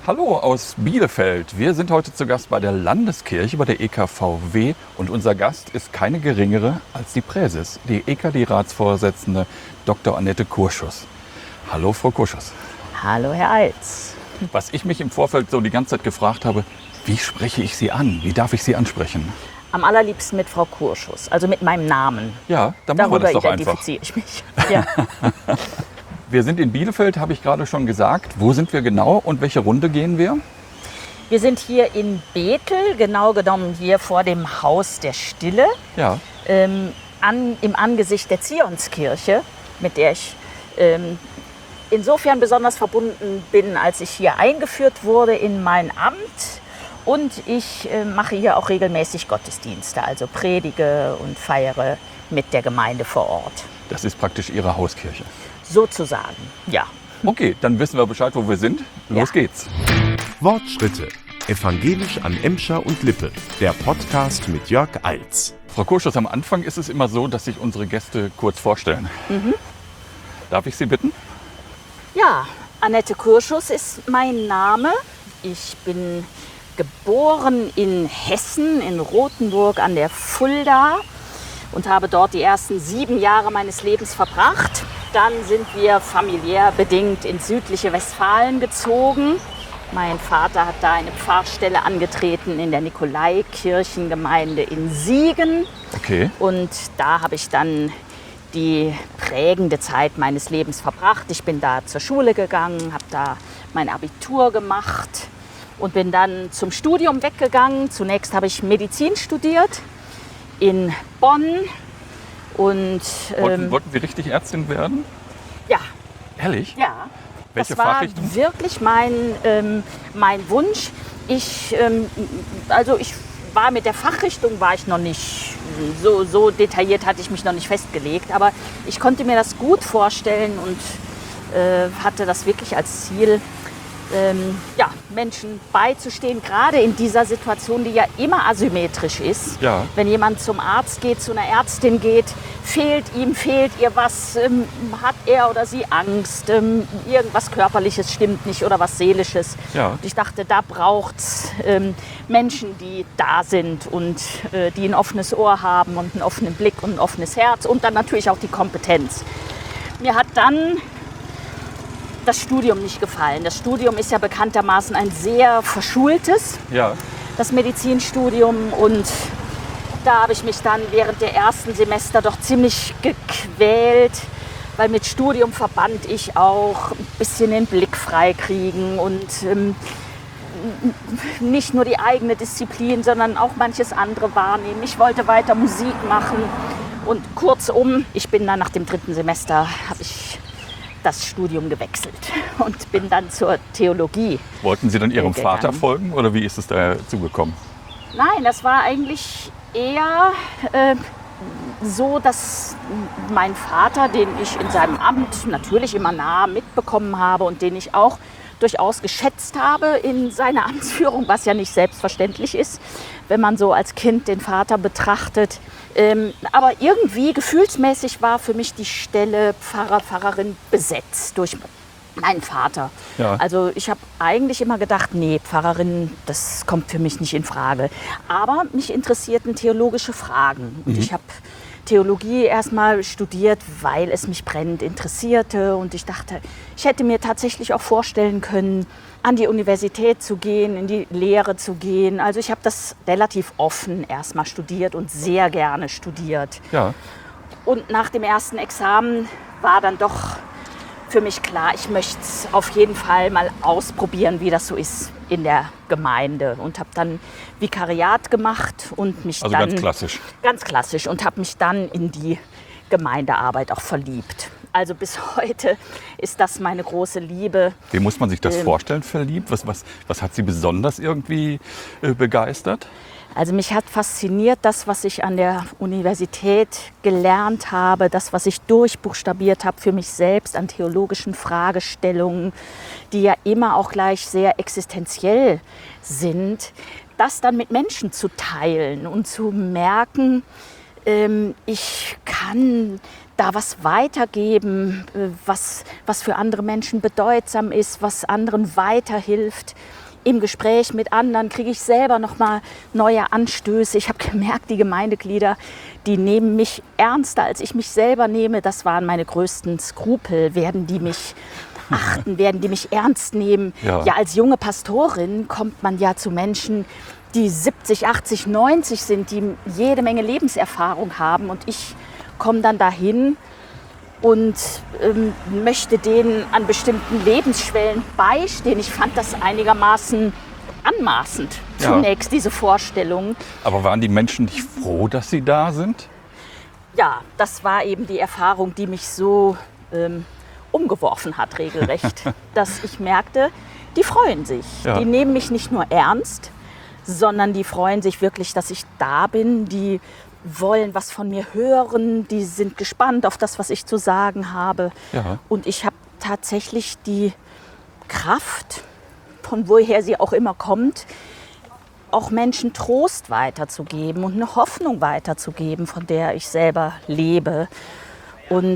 Hallo aus Bielefeld. Wir sind heute zu Gast bei der Landeskirche, bei der EKVW. Und unser Gast ist keine geringere als die Präses, die EKD-Ratsvorsitzende Dr. Annette Kurschus. Hallo, Frau Kurschus. Hallo, Herr Alz. Was ich mich im Vorfeld so die ganze Zeit gefragt habe, wie spreche ich Sie an? Wie darf ich Sie ansprechen? Am allerliebsten mit Frau Kurschus, also mit meinem Namen. Ja, dann machen wir das doch einfach. Darüber identifiziere ich mich. Ja. Wir sind in Bielefeld, habe ich gerade schon gesagt. Wo sind wir genau und welche Runde gehen wir? Wir sind hier in Bethel, genau genommen hier vor dem Haus der Stille, Ja. im Angesicht der Zionskirche, mit der ich insofern besonders verbunden bin, als ich hier eingeführt wurde in mein Amt. Und ich mache hier auch regelmäßig Gottesdienste, also predige und feiere mit der Gemeinde vor Ort. Das ist praktisch Ihre Hauskirche. Sozusagen, ja. Okay, dann wissen wir Bescheid, wo wir sind. Los geht's. Wortschritte. Evangelisch an Emscher und Lippe. Der Podcast mit Jörg Alz. Frau Kurschus, am Anfang ist es immer so, dass sich unsere Gäste kurz vorstellen. Darf ich Sie bitten? Ja, Annette Kurschus ist mein Name. Ich bin geboren in Hessen, in Rothenburg an der Fulda und habe dort die ersten 7 Jahre meines Lebens verbracht. Dann sind wir familiär bedingt ins südliche Westfalen gezogen. Mein Vater hat da eine Pfarrstelle angetreten in der Nikolaikirchengemeinde in Siegen. Okay. Und da habe ich dann die prägende Zeit meines Lebens verbracht. Ich bin da zur Schule gegangen, habe da mein Abitur gemacht und bin dann zum Studium weggegangen. Zunächst habe ich Medizin studiert in Bonn. Und Wollten Sie richtig Ärztin werden? ja, Ehrlich? ja. Welche Das war Fachrichtung? wirklich mein Wunsch. Ich war mit der Fachrichtung war ich noch nicht so detailliert, hatte ich mich noch nicht festgelegt. Aber ich konnte mir das gut vorstellen und hatte das wirklich als Ziel, Menschen beizustehen, gerade in dieser Situation, die ja immer asymmetrisch ist. Ja. Wenn jemand zum Arzt geht, zu einer Ärztin geht, fehlt ihr was, hat er oder sie Angst, irgendwas Körperliches stimmt nicht oder was Seelisches. Ja. Und ich dachte, da braucht es Menschen, die da sind und die ein offenes Ohr haben und einen offenen Blick und ein offenes Herz und dann natürlich auch die Kompetenz. Mir hat dann das Studium nicht gefallen. Das Studium ist ja bekanntermaßen ein sehr verschultes, Ja. das Medizinstudium. Und da habe ich mich dann während der ersten Semester doch ziemlich gequält, weil mit Studium verband ich auch ein bisschen den Blick freikriegen und nicht nur die eigene Disziplin, sondern auch manches andere wahrnehmen. Ich wollte weiter Musik machen und kurzum, ich bin dann nach dem 3. Semester, habe ich das Studium gewechselt und bin dann zur Theologie. Wollten Sie dann Ihrem gegangen. Vater folgen oder wie ist es dazu gekommen? Nein, das war eigentlich eher so, dass mein Vater, den ich in seinem Amt natürlich immer nah mitbekommen habe und den ich auch durchaus geschätzt habe in seiner Amtsführung, was ja nicht selbstverständlich ist, wenn man so als Kind den Vater betrachtet. Aber irgendwie gefühlsmäßig war für mich die Stelle Pfarrer, Pfarrerin besetzt durch meinen Vater. Ja. Also ich habe eigentlich immer gedacht, nee, Pfarrerin, das kommt für mich nicht in Frage. Aber mich interessierten theologische Fragen. Und ich habe Theologie erstmal studiert, weil es mich brennend interessierte. Und ich dachte, ich hätte mir tatsächlich auch vorstellen können, an die Universität zu gehen, in die Lehre zu gehen. Also ich habe das relativ offen erstmal studiert und sehr gerne studiert. Ja. Und nach dem ersten Examen war dann doch für mich klar, ich möchte es auf jeden Fall mal ausprobieren, wie das so ist in der Gemeinde. Und habe dann Vikariat gemacht und mich Also dann... ganz klassisch. Ganz klassisch und habe mich dann in die Gemeindearbeit auch verliebt. Also bis heute ist das meine große Liebe. Wie muss man sich das vorstellen, verliebt? Was hat Sie besonders irgendwie begeistert? Also mich hat fasziniert das, was ich an der Universität gelernt habe, das, was ich durchbuchstabiert habe für mich selbst an theologischen Fragestellungen, die ja immer auch gleich sehr existenziell sind, das dann mit Menschen zu teilen und zu merken, ich kann da was weitergeben, was für andere Menschen bedeutsam ist, was anderen weiterhilft. Im Gespräch mit anderen kriege ich selber noch mal neue Anstöße. Ich habe gemerkt, die Gemeindeglieder, die nehmen mich ernster, als ich mich selber nehme. Das waren meine größten Skrupel. Werden die mich achten, werden die mich ernst nehmen? Ja. Ja, als junge Pastorin kommt man ja zu Menschen, die 70, 80, 90 sind, die jede Menge Lebenserfahrung haben. Und ich komme dann dahin und möchte denen an bestimmten Lebensschwellen beistehen. Ich fand das einigermaßen anmaßend, zunächst diese Vorstellung. Aber waren die Menschen nicht froh, dass sie da sind? Ja, das war eben die Erfahrung, die mich so umgeworfen hat, regelrecht. Dass ich merkte, die freuen sich. Ja. Die nehmen mich nicht nur ernst, sondern die freuen sich wirklich, dass ich da bin. Die wollen was von mir hören, die sind gespannt auf das, was ich zu sagen habe. Ja. Und ich habe tatsächlich die Kraft, von woher sie auch immer kommt, auch Menschen Trost weiterzugeben und eine Hoffnung weiterzugeben, von der ich selber lebe. Und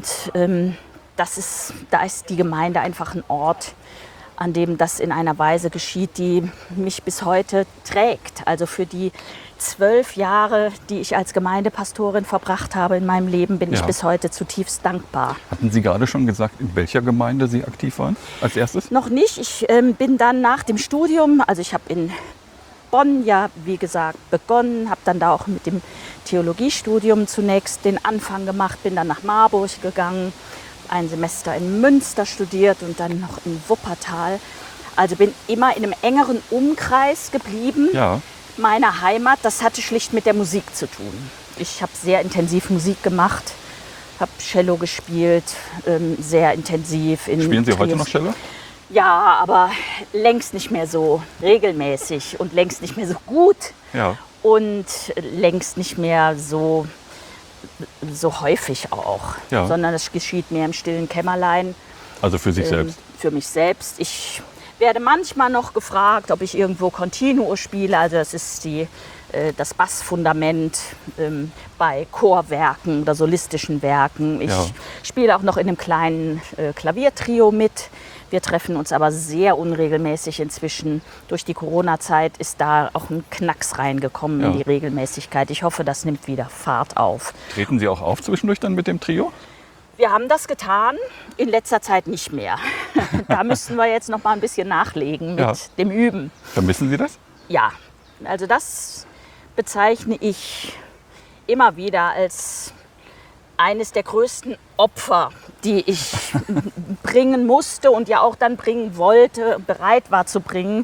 da ist die Gemeinde einfach ein Ort, an dem das in einer Weise geschieht, die mich bis heute trägt. Also für die 12 Jahre, die ich als Gemeindepastorin verbracht habe in meinem Leben, bin ich bis heute zutiefst dankbar. Hatten Sie gerade schon gesagt, in welcher Gemeinde Sie aktiv waren als erstes? Noch nicht. Ich bin dann nach dem Studium, also ich habe in Bonn ja, wie gesagt, begonnen, habe dann da auch mit dem Theologiestudium zunächst den Anfang gemacht, bin dann nach Marburg gegangen, ein Semester in Münster studiert und dann noch in Wuppertal. Also bin immer in einem engeren Umkreis geblieben. Ja. Meiner Heimat, das hatte schlicht mit der Musik zu tun. Ich habe sehr intensiv Musik gemacht, habe Cello gespielt, sehr intensiv. Spielen Sie heute noch Cello? Ja, aber längst nicht mehr so regelmäßig und längst nicht mehr so gut Ja. und längst nicht mehr so häufig auch, sondern es geschieht mehr im stillen Kämmerlein. Also für sich selbst? Für mich selbst. Ich werde manchmal noch gefragt, ob ich irgendwo Continuo spiele. Also das ist das Bassfundament bei Chorwerken oder solistischen Werken. Ich spiele auch noch in einem kleinen Klaviertrio mit. Wir treffen uns aber sehr unregelmäßig inzwischen. Durch die Corona-Zeit ist da auch ein Knacks reingekommen in die Regelmäßigkeit. Ich hoffe, das nimmt wieder Fahrt auf. Treten Sie auch auf zwischendurch dann mit dem Trio? Wir haben das getan, in letzter Zeit nicht mehr. Da müssten wir jetzt noch mal ein bisschen nachlegen mit dem Üben. Vermissen Sie das? Ja, also das bezeichne ich immer wieder als eines der größten Opfer, die ich bringen musste und ja auch dann bringen wollte, bereit war zu bringen,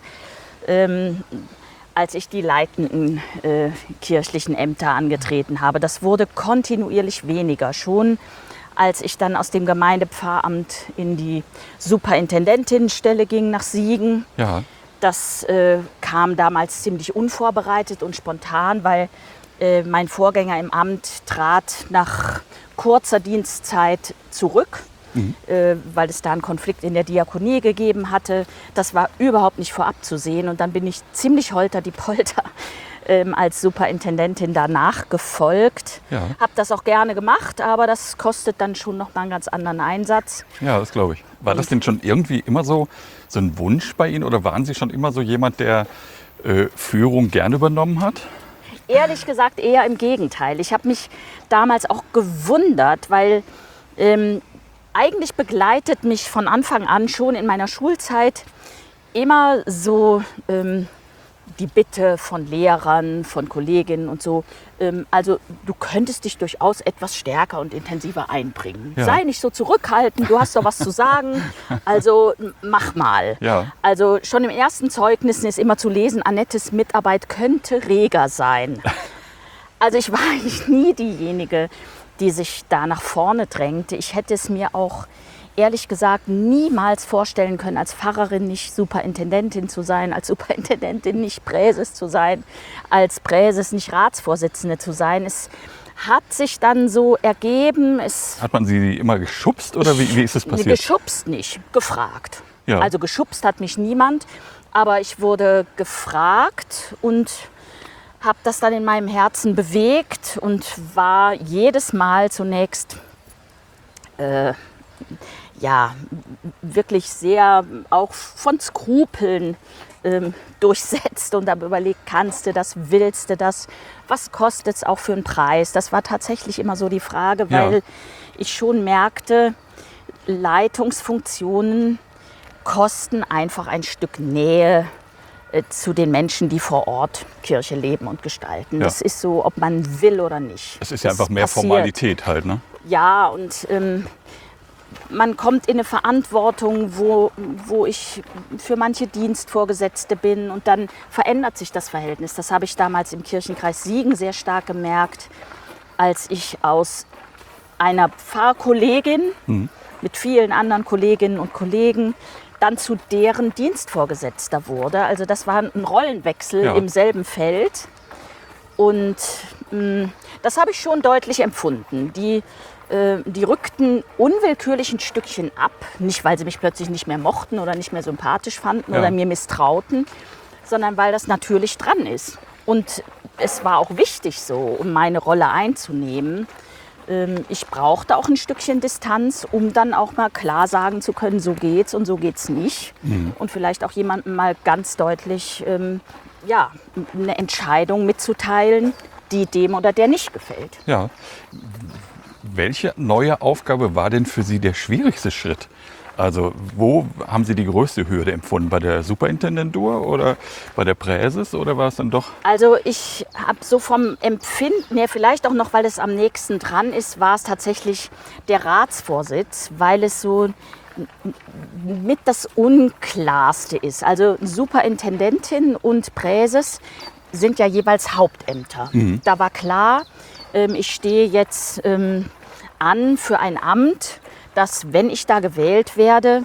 als ich die leitenden kirchlichen Ämter angetreten habe. Das wurde kontinuierlich weniger. Schon als ich dann aus dem Gemeindepfarramt in die Superintendentinnenstelle ging nach Siegen. Ja. Das kam damals ziemlich unvorbereitet und spontan, weil mein Vorgänger im Amt trat nach kurzer Dienstzeit zurück, weil es da einen Konflikt in der Diakonie gegeben hatte. Das war überhaupt nicht vorab zu sehen. Und dann bin ich ziemlich holter die Polter als Superintendentin danach gefolgt. Ja. Habe das auch gerne gemacht, aber das kostet dann schon noch mal einen ganz anderen Einsatz. Ja, das glaube ich. War das denn schon irgendwie immer so ein Wunsch bei Ihnen oder waren Sie schon immer so jemand, der Führung gern übernommen hat? Ehrlich gesagt eher im Gegenteil. Ich habe mich damals auch gewundert, weil eigentlich begleitet mich von Anfang an schon in meiner Schulzeit immer so die Bitte von Lehrern, von Kolleginnen und so. Also du könntest dich durchaus etwas stärker und intensiver einbringen. Ja. Sei nicht so zurückhaltend, du hast doch was zu sagen, also mach mal. Ja. Also schon im ersten Zeugnis ist immer zu lesen, Annettes Mitarbeit könnte reger sein. Also ich war eigentlich nie diejenige, die sich da nach vorne drängte. Ich hätte es mir auch ehrlich gesagt niemals vorstellen können, als Pfarrerin nicht Superintendentin zu sein, als Superintendentin nicht Präses zu sein, als Präses nicht Ratsvorsitzende zu sein. Es hat sich dann so ergeben. Hat man Sie immer geschubst oder wie ist es passiert? Geschubst nicht, gefragt. Ja. Also geschubst hat mich niemand, aber ich wurde gefragt und habe das dann in meinem Herzen bewegt und war jedes Mal zunächst ja, wirklich sehr auch von Skrupeln durchsetzt und dann überlegt, kannst du das, willst du das, was kostet es auch für einen Preis? Das war tatsächlich immer so die Frage, weil ich schon merkte, Leitungsfunktionen kosten einfach ein Stück Nähe zu den Menschen, die vor Ort Kirche leben und gestalten. Ja. Das ist so, ob man will oder nicht. Es ist ja Das einfach mehr passiert. Formalität halt, ne? Ja, und man kommt in eine Verantwortung, wo ich für manche Dienstvorgesetzte bin und dann verändert sich das Verhältnis. Das habe ich damals im Kirchenkreis Siegen sehr stark gemerkt, als ich aus einer Pfarrkollegin mit vielen anderen Kolleginnen und Kollegen dann zu deren Dienstvorgesetzter wurde. Also das war ein Rollenwechsel im selben Feld und das habe ich schon deutlich empfunden. Die rückten unwillkürlich ein Stückchen ab, nicht weil sie mich plötzlich nicht mehr mochten oder nicht mehr sympathisch fanden oder mir misstrauten, sondern weil das natürlich dran ist. Und es war auch wichtig so, um meine Rolle einzunehmen. Ich brauchte auch ein Stückchen Distanz, um dann auch mal klar sagen zu können, so geht's und so geht's nicht. Und vielleicht auch jemandem mal ganz deutlich eine Entscheidung mitzuteilen, die dem oder der nicht gefällt. Ja. Welche neue Aufgabe war denn für Sie der schwierigste Schritt? Also wo haben Sie die größte Hürde empfunden? Bei der Superintendentur oder bei der Präses oder war es dann doch? Also ich habe so vom Empfinden her, vielleicht auch noch, weil es am nächsten dran ist, war es tatsächlich der Ratsvorsitz, weil es so mit das Unklarste ist. Also Superintendentin und Präses sind ja jeweils Hauptämter. Da war klar, ich stehe jetzt an für ein Amt, das, wenn ich da gewählt werde,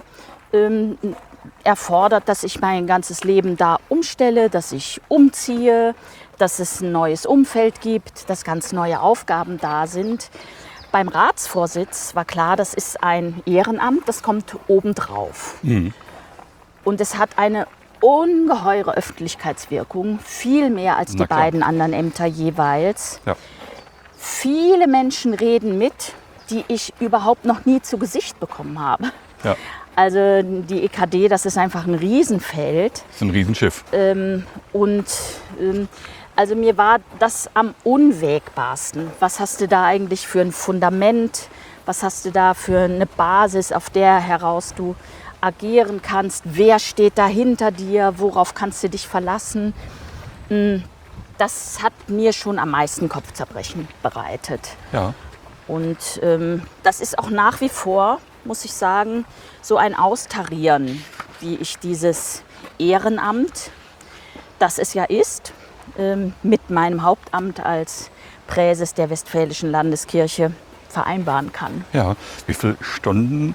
erfordert, dass ich mein ganzes Leben da umstelle, dass ich umziehe, dass es ein neues Umfeld gibt, dass ganz neue Aufgaben da sind. Beim Ratsvorsitz war klar, das ist ein Ehrenamt, das kommt obendrauf. Und es hat eine ungeheure Öffentlichkeitswirkung, viel mehr als die beiden anderen Ämter jeweils. Ja. Viele Menschen reden mit, die ich überhaupt noch nie zu Gesicht bekommen habe. Ja. Also die EKD, das ist einfach ein Riesenfeld. Das ist ein Riesenschiff. Also mir war das am unwägbarsten. Was hast du da eigentlich für ein Fundament? Was hast du da für eine Basis, auf der heraus du agieren kannst? Wer steht da hinter dir? Worauf kannst du dich verlassen? Das hat mir schon am meisten Kopfzerbrechen bereitet. Ja. Und das ist auch nach wie vor, muss ich sagen, so ein Austarieren, wie ich dieses Ehrenamt, das es ja ist, mit meinem Hauptamt als Präses der Westfälischen Landeskirche vereinbaren kann. Ja. Wie viele Stunden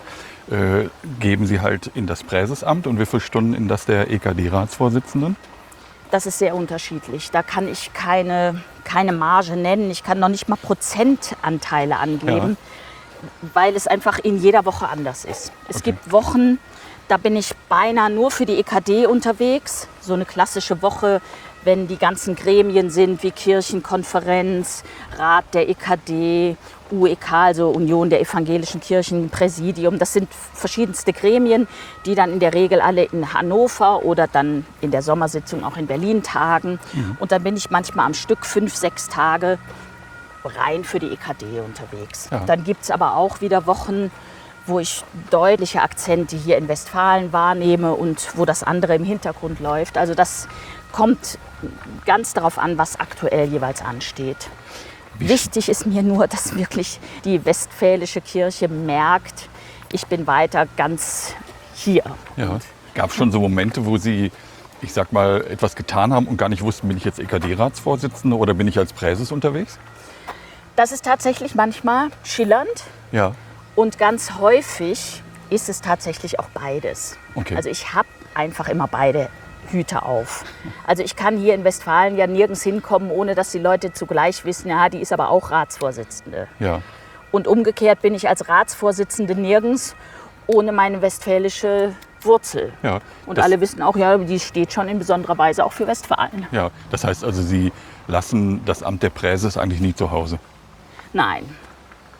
geben Sie halt in das Präsesamt und wie viele Stunden in das der EKD-Ratsvorsitzenden? Das ist sehr unterschiedlich. Da kann ich keine Marge nennen. Ich kann noch nicht mal Prozentanteile angeben, weil es einfach in jeder Woche anders ist. Es gibt Wochen, da bin ich beinahe nur für die EKD unterwegs. So eine klassische Woche, wenn die ganzen Gremien sind, wie Kirchenkonferenz, Rat der EKD, UEK, also Union der Evangelischen Kirchen, Präsidium. Das sind verschiedenste Gremien, die dann in der Regel alle in Hannover oder dann in der Sommersitzung auch in Berlin tagen. Und dann bin ich manchmal am Stück 5, 6 Tage rein für die EKD unterwegs. Ja. Dann gibt es aber auch wieder Wochen, wo ich deutliche Akzente hier in Westfalen wahrnehme und wo das andere im Hintergrund läuft. Also das kommt ganz darauf an, was aktuell jeweils ansteht. Wichtig ist mir nur, dass wirklich die Westfälische Kirche merkt, ich bin weiter ganz hier. Ja. Gab es schon so Momente, wo Sie, ich sag mal, etwas getan haben und gar nicht wussten, bin ich jetzt EKD-Ratsvorsitzende oder bin ich als Präses unterwegs? Das ist tatsächlich manchmal schillernd Ja. und ganz häufig ist es tatsächlich auch beides. Okay. Also ich habe einfach immer beide Hüte auf. Also ich kann hier in Westfalen ja nirgends hinkommen, ohne dass die Leute zugleich wissen, ja, die ist aber auch Ratsvorsitzende. Ja. Und umgekehrt bin ich als Ratsvorsitzende nirgends ohne meine westfälische Wurzel. Ja. Und Das- alle wissen auch, ja, die steht schon in besonderer Weise auch für Westfalen. Ja. Das heißt also, Sie lassen das Amt der Präses eigentlich nie zu Hause. Nein.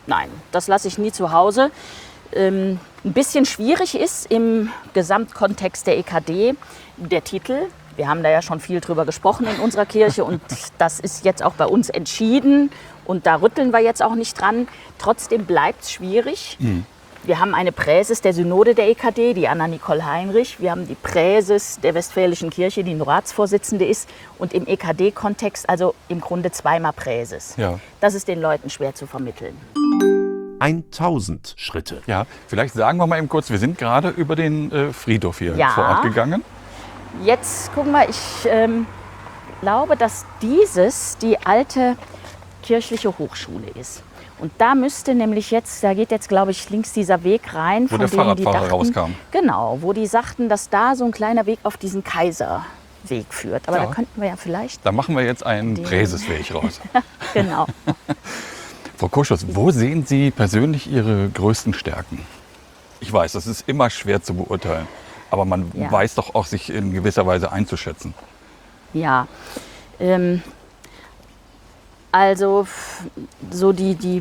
Nein, das lasse ich nie zu Hause. Ein bisschen schwierig ist im Gesamtkontext der EKD der Titel. Wir haben da ja schon viel drüber gesprochen in unserer Kirche und das ist jetzt auch bei uns entschieden und da rütteln wir jetzt auch nicht dran. Trotzdem bleibt es schwierig. Wir haben eine Präses der Synode der EKD, die Anna-Nicole Heinrich. Wir haben die Präses der Westfälischen Kirche, die nur Ratsvorsitzende ist. Und im EKD-Kontext also im Grunde zweimal Präses. Ja. Das ist den Leuten schwer zu vermitteln. 1000 Schritte. Ja, vielleicht sagen wir mal eben kurz, wir sind gerade über den Friedhof hier Ja. vor Ort gegangen. Jetzt gucken wir, ich glaube, dass dieses die alte kirchliche Hochschule ist. Und da müsste nämlich jetzt, da geht jetzt, glaube ich, links dieser Weg rein, Wo der Fahrradfahrer rauskam. Genau, wo die sagten, dass da so ein kleiner Weg auf diesen Kaiserweg führt. Aber Ja. da könnten wir ja vielleicht, Da machen wir jetzt einen Präsesweg raus. genau. Frau Kurschus, wo sehen Sie persönlich Ihre größten Stärken? Ich weiß, das ist immer schwer zu beurteilen, aber man Ja. weiß doch auch, sich in gewisser Weise einzuschätzen. Ja, also so die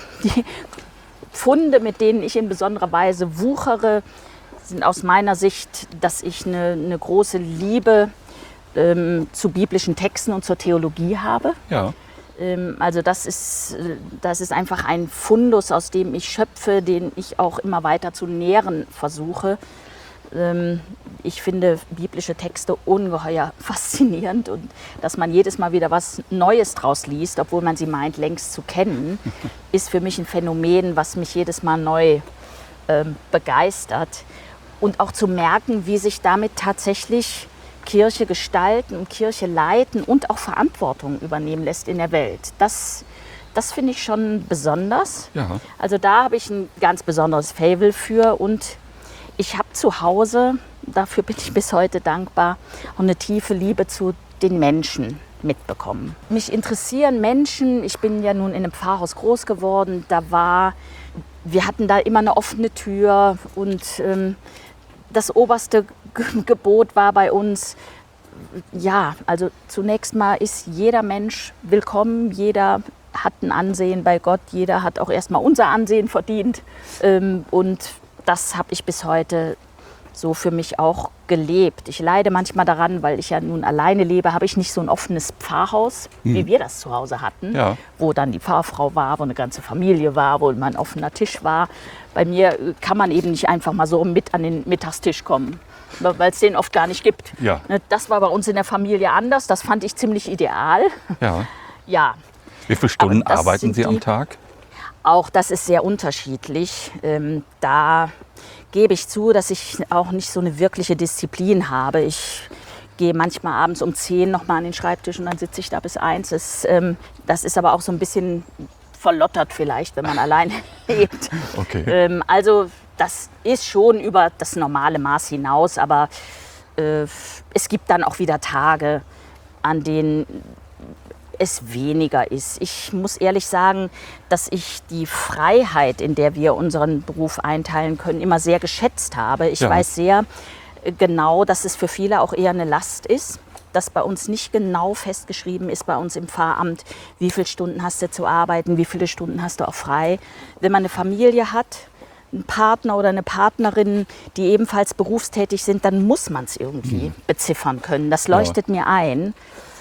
Funde, mit denen ich in besonderer Weise wuchere, sind aus meiner Sicht, dass ich eine große Liebe zu biblischen Texten und zur Theologie habe. Ja, Also das ist einfach ein Fundus, aus dem ich schöpfe, den ich auch immer weiter zu nähren versuche. Ich finde biblische Texte ungeheuer faszinierend und dass man jedes Mal wieder was Neues draus liest, obwohl man sie meint, längst zu kennen, ist für mich ein Phänomen, was mich jedes Mal neu begeistert. Und auch zu merken, wie sich damit tatsächlich Kirche gestalten und Kirche leiten und auch Verantwortung übernehmen lässt in der Welt. Das finde ich schon besonders. ja. Also da habe ich ein ganz besonderes Faible für und ich habe zu Hause, dafür bin ich bis heute dankbar, auch eine tiefe Liebe zu den Menschen mitbekommen. Mich interessieren Menschen, ich bin ja nun in einem Pfarrhaus groß geworden, wir hatten da immer eine offene Tür und das oberste Gebot war bei uns, ja, also zunächst mal ist jeder Mensch willkommen, jeder hat ein Ansehen bei Gott, jeder hat auch erstmal unser Ansehen verdient und das habe ich bis heute so für mich auch gelebt. Ich leide manchmal daran, weil ich ja nun alleine lebe, habe ich nicht so ein offenes Pfarrhaus, wie wir das zu Hause hatten, Ja. wo dann die Pfarrfrau war, wo eine ganze Familie war, wo mein offener Tisch war. Bei mir kann man eben nicht einfach mal so mit an den Mittagstisch kommen, weil es den oft gar nicht gibt. Ja. Das war bei uns in der Familie anders, das fand ich ziemlich ideal. Ja. Ja, Wie viele Stunden das arbeiten sind Sie am die- Tag? auch das ist sehr unterschiedlich. Da gebe ich zu, dass ich auch nicht so eine wirkliche Disziplin habe. Ich gehe manchmal abends um 10 noch mal an den Schreibtisch und dann sitze ich da bis 1. Das ist aber auch so ein bisschen verlottert vielleicht, wenn man alleine lebt. Okay. Also das ist schon über das normale Maß hinaus, aber es gibt dann auch wieder Tage, an denen es weniger ist. Ich muss ehrlich sagen, dass ich die Freiheit, in der wir unseren Beruf einteilen können, immer sehr geschätzt habe. Ich Ja. weiß sehr genau, dass es für viele auch eher eine Last ist, dass bei uns nicht genau festgeschrieben ist, bei uns im Pfarramt, wie viele Stunden hast du zu arbeiten, wie viele Stunden hast du auch frei. Wenn man eine Familie hat, einen Partner oder eine Partnerin, die ebenfalls berufstätig sind, dann muss man es irgendwie beziffern können. Das leuchtet mir ein.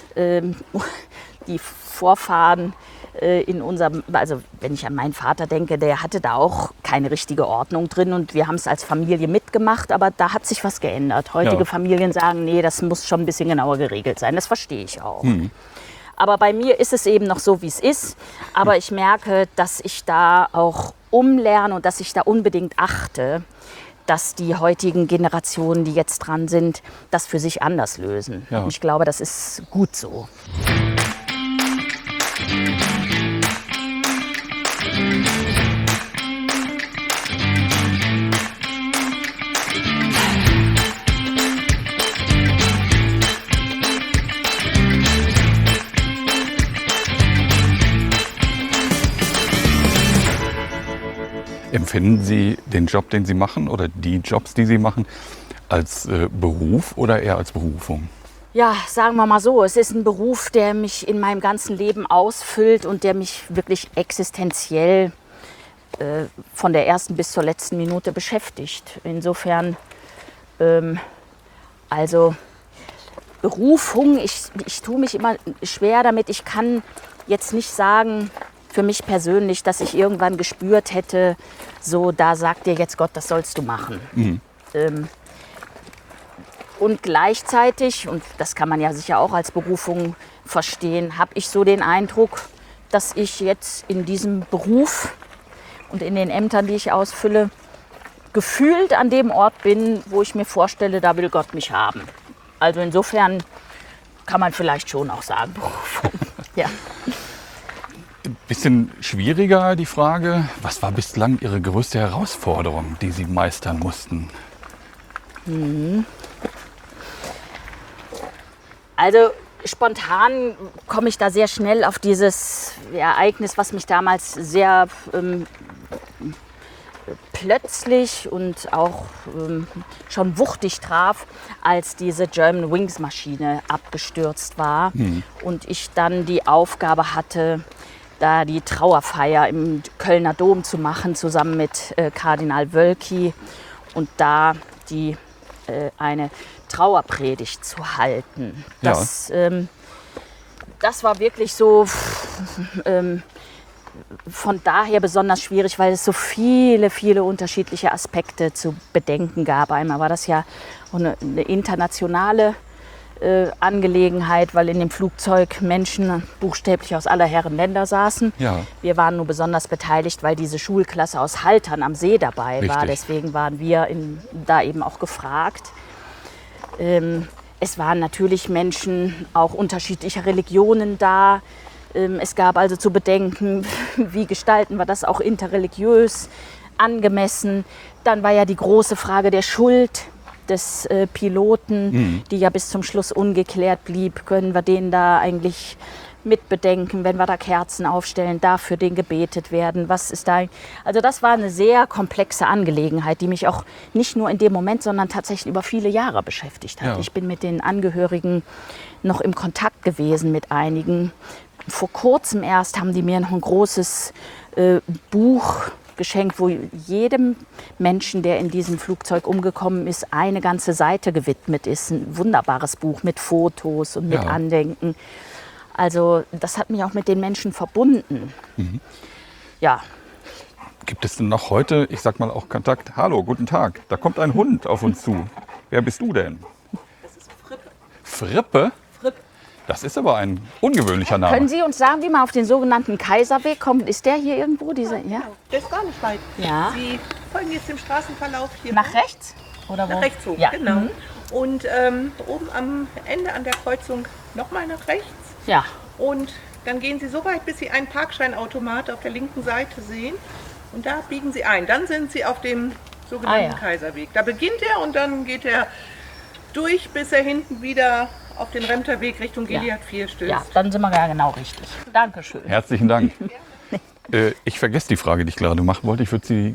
Die Vorfahren in unserem, also wenn ich an meinen Vater denke, der hatte da auch keine richtige Ordnung drin und wir haben es als Familie mitgemacht, aber da hat sich was geändert. Heutige Ja. Familien sagen, nee, das muss schon ein bisschen genauer geregelt sein. Das verstehe ich auch. Aber bei mir ist es eben noch so, wie es ist. Aber ich merke, dass ich da auch umlerne und dass ich da unbedingt achte, dass die heutigen Generationen, die jetzt dran sind, das für sich anders lösen. Ja. Und ich glaube, das ist gut so. Empfinden Sie den Job, den Sie machen oder die Jobs, die Sie machen, als Beruf oder eher als Berufung? Ja, sagen wir mal so, es ist ein Beruf, der mich in meinem ganzen Leben ausfüllt und der mich wirklich existenziell von der ersten bis zur letzten Minute beschäftigt. Insofern, also Berufung, ich tue mich immer schwer damit. Ich kann jetzt nicht sagen, für mich persönlich, dass ich irgendwann gespürt hätte, so da sagt dir jetzt Gott, das sollst du machen. Und gleichzeitig, und das kann man ja sicher auch als Berufung verstehen, habe ich so den Eindruck, dass ich jetzt in diesem Beruf und in den Ämtern, die ich ausfülle, gefühlt an dem Ort bin, wo ich mir vorstelle, da will Gott mich haben. Also insofern kann man vielleicht schon auch sagen, Berufung. Ja. Bisschen schwieriger die Frage, was war bislang Ihre größte Herausforderung, die Sie meistern mussten? Also spontan komme ich da sehr schnell auf dieses Ereignis, was mich damals sehr plötzlich und auch schon wuchtig traf, als diese German Wings Maschine abgestürzt war und ich dann die Aufgabe hatte, da die Trauerfeier im Kölner Dom zu machen, zusammen mit Kardinal Wölki und da eine Trauerpredigt zu halten. Das war wirklich so von daher besonders schwierig, weil es so viele, viele unterschiedliche Aspekte zu bedenken gab. Einmal war das ja eine internationale Angelegenheit, weil in dem Flugzeug Menschen buchstäblich aus aller Herren Länder saßen. Ja. Wir waren nur besonders beteiligt, weil diese Schulklasse aus Haltern am See dabei war. Richtig. Deswegen waren wir da eben auch gefragt. Es waren natürlich Menschen auch unterschiedlicher Religionen da. Es gab also zu bedenken, wie gestalten wir das auch interreligiös angemessen. Dann war ja die große Frage der Schuld des Piloten, die ja bis zum Schluss ungeklärt blieb. Können wir den da eigentlich mitbedenken, wenn wir da Kerzen aufstellen, darf für den gebetet werden? Was ist da? Also das war eine sehr komplexe Angelegenheit, die mich auch nicht nur in dem Moment, sondern tatsächlich über viele Jahre beschäftigt hat. Ja. Ich bin mit den Angehörigen noch im Kontakt gewesen mit einigen. Vor kurzem erst haben die mir noch ein großes Buch geschenkt, wo jedem Menschen, der in diesem Flugzeug umgekommen ist, eine ganze Seite gewidmet ist. Ein wunderbares Buch mit Fotos und mit Andenken. Also das hat mich auch mit den Menschen verbunden. Ja. Gibt es denn noch heute, ich sag mal auch Kontakt? Hallo, guten Tag, da kommt ein Hund auf uns zu. Wer bist du denn? Das ist Frippe. Frippe? Fripp. Das ist aber ein ungewöhnlicher Name. Können Sie uns sagen, wie man auf den sogenannten Kaiserweg kommt? Ist der hier irgendwo? Ja? Der ist gar nicht weit. Ja. Sie folgen jetzt dem Straßenverlauf hier Nach rechts? Oder wo? nach rechts hoch. Ja. Genau. Und oben am Ende an der Kreuzung nochmal nach rechts. Ja. Und dann gehen Sie so weit, bis Sie einen Parkscheinautomat auf der linken Seite sehen. Und da biegen Sie ein. Dann sind Sie auf dem sogenannten Kaiserweg. Da beginnt er und dann geht er durch, bis er hinten wieder auf den Remterweg Richtung Giliad 4 stößt. Ja, dann sind wir ja genau richtig. Dankeschön. Herzlichen Dank. Ich vergesse die Frage, die ich gerade machen wollte. Ich würde Sie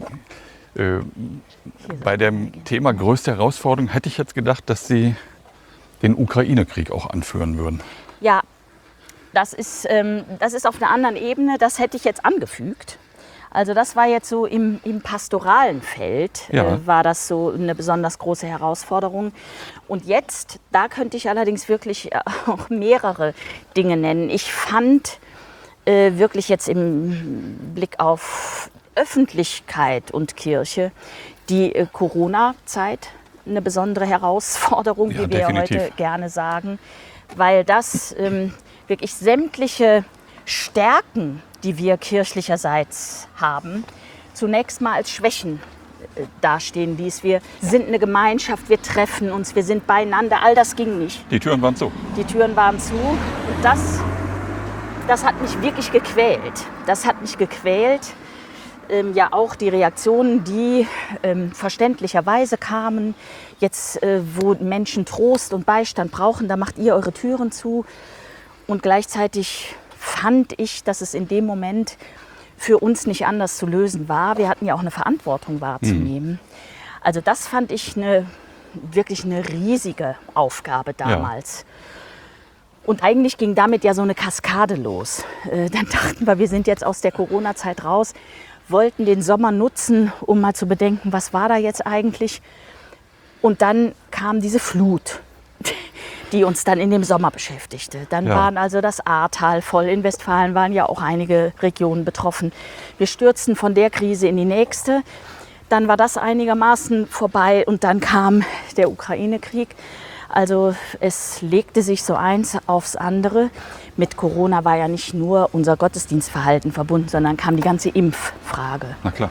bei dem Thema größte Herausforderung, hätte ich jetzt gedacht, dass Sie den Ukraine-Krieg auch anführen würden. Ja, das ist auf einer anderen Ebene. Das hätte ich jetzt angefügt. Also das war jetzt so im pastoralen Feld, war das so eine besonders große Herausforderung. Und jetzt, da könnte ich allerdings wirklich auch mehrere Dinge nennen. Ich fand wirklich jetzt im Blick auf Öffentlichkeit und Kirche die Corona-Zeit eine besondere Herausforderung, Ja, wie wir definitiv. heute gerne sagen, weil das wirklich sämtliche Stärken, die wir kirchlicherseits haben, zunächst mal als Schwächen dastehen ließ. Wir sind eine Gemeinschaft, wir treffen uns, wir sind beieinander. All das ging nicht. Die Türen waren zu. Die Türen waren zu. Und das hat mich wirklich gequält. Das hat mich gequält. Ja, auch die Reaktionen, die verständlicherweise kamen. Jetzt, wo Menschen Trost und Beistand brauchen, da macht ihr eure Türen zu. Und gleichzeitig fand ich, dass es in dem Moment für uns nicht anders zu lösen war. Wir hatten ja auch eine Verantwortung wahrzunehmen. Also das fand ich wirklich eine riesige Aufgabe damals. Und eigentlich ging damit ja so eine Kaskade los. Dann dachten wir sind jetzt aus der Corona-Zeit raus. wollten den Sommer nutzen, um mal zu bedenken, was war da jetzt eigentlich. Und dann kam diese Flut, die uns dann in dem Sommer beschäftigte. Dann waren also das Ahrtal voll. In Westfalen waren ja auch einige Regionen betroffen. Wir stürzten von der Krise in die nächste. Dann war das einigermaßen vorbei und dann kam der Ukraine-Krieg. Also es legte sich so eins aufs andere. Mit Corona war ja nicht nur unser Gottesdienstverhalten verbunden, sondern kam die ganze Impffrage. Na klar.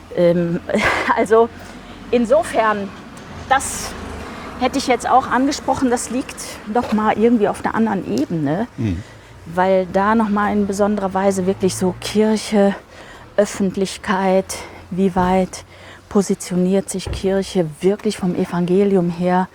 Also insofern, das hätte ich jetzt auch angesprochen, das liegt doch mal irgendwie auf einer anderen Ebene, weil da noch mal in besonderer Weise wirklich so Kirche, Öffentlichkeit, wie weit positioniert sich Kirche wirklich vom Evangelium her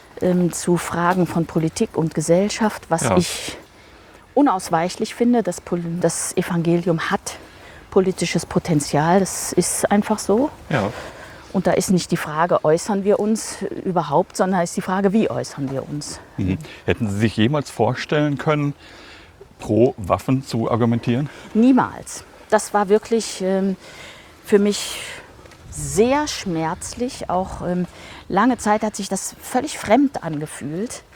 zu Fragen von Politik und Gesellschaft, was ich unausweichlich finde. Das Evangelium hat politisches Potenzial, das ist einfach so. Ja. Und da ist nicht die Frage, äußern wir uns überhaupt, sondern ist die Frage, wie äußern wir uns. Hätten Sie sich jemals vorstellen können, pro Waffen zu argumentieren? Niemals. Das war wirklich für mich sehr schmerzlich. Auch lange Zeit hat sich das völlig fremd angefühlt,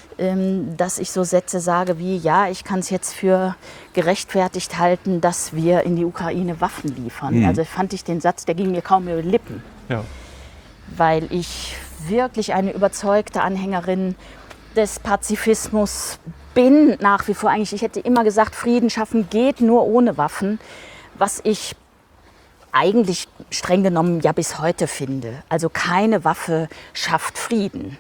dass ich so Sätze sage wie, ja, ich kann es jetzt für gerechtfertigt halten, dass wir in die Ukraine Waffen liefern. Also fand ich den Satz, der ging mir kaum über die Lippen. Ja. Weil ich wirklich eine überzeugte Anhängerin des Pazifismus bin, nach wie vor eigentlich. Ich hätte immer gesagt, Frieden schaffen geht nur ohne Waffen, was ich eigentlich streng genommen ja bis heute finde. Also keine Waffe schafft Frieden.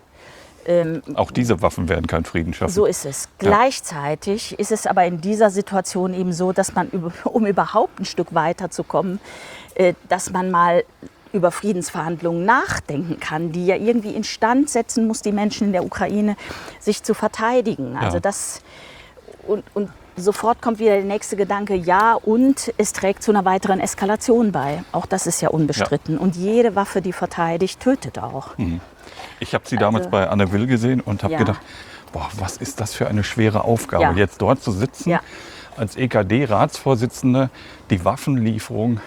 Auch diese Waffen werden keinen Frieden schaffen. So ist es. Gleichzeitig ist es aber in dieser Situation eben so, dass man, um überhaupt ein Stück weiterzukommen, dass man mal über Friedensverhandlungen nachdenken kann, die ja irgendwie instand setzen muss, die Menschen in der Ukraine sich zu verteidigen. Also das und sofort kommt wieder der nächste Gedanke, ja, und es trägt zu einer weiteren Eskalation bei. Auch das ist ja unbestritten. Und jede Waffe, die verteidigt, tötet auch. Ich habe Sie damals bei Anne Will gesehen und habe gedacht, boah, was ist das für eine schwere Aufgabe, jetzt dort zu sitzen, als EKD-Ratsvorsitzende die Waffenlieferung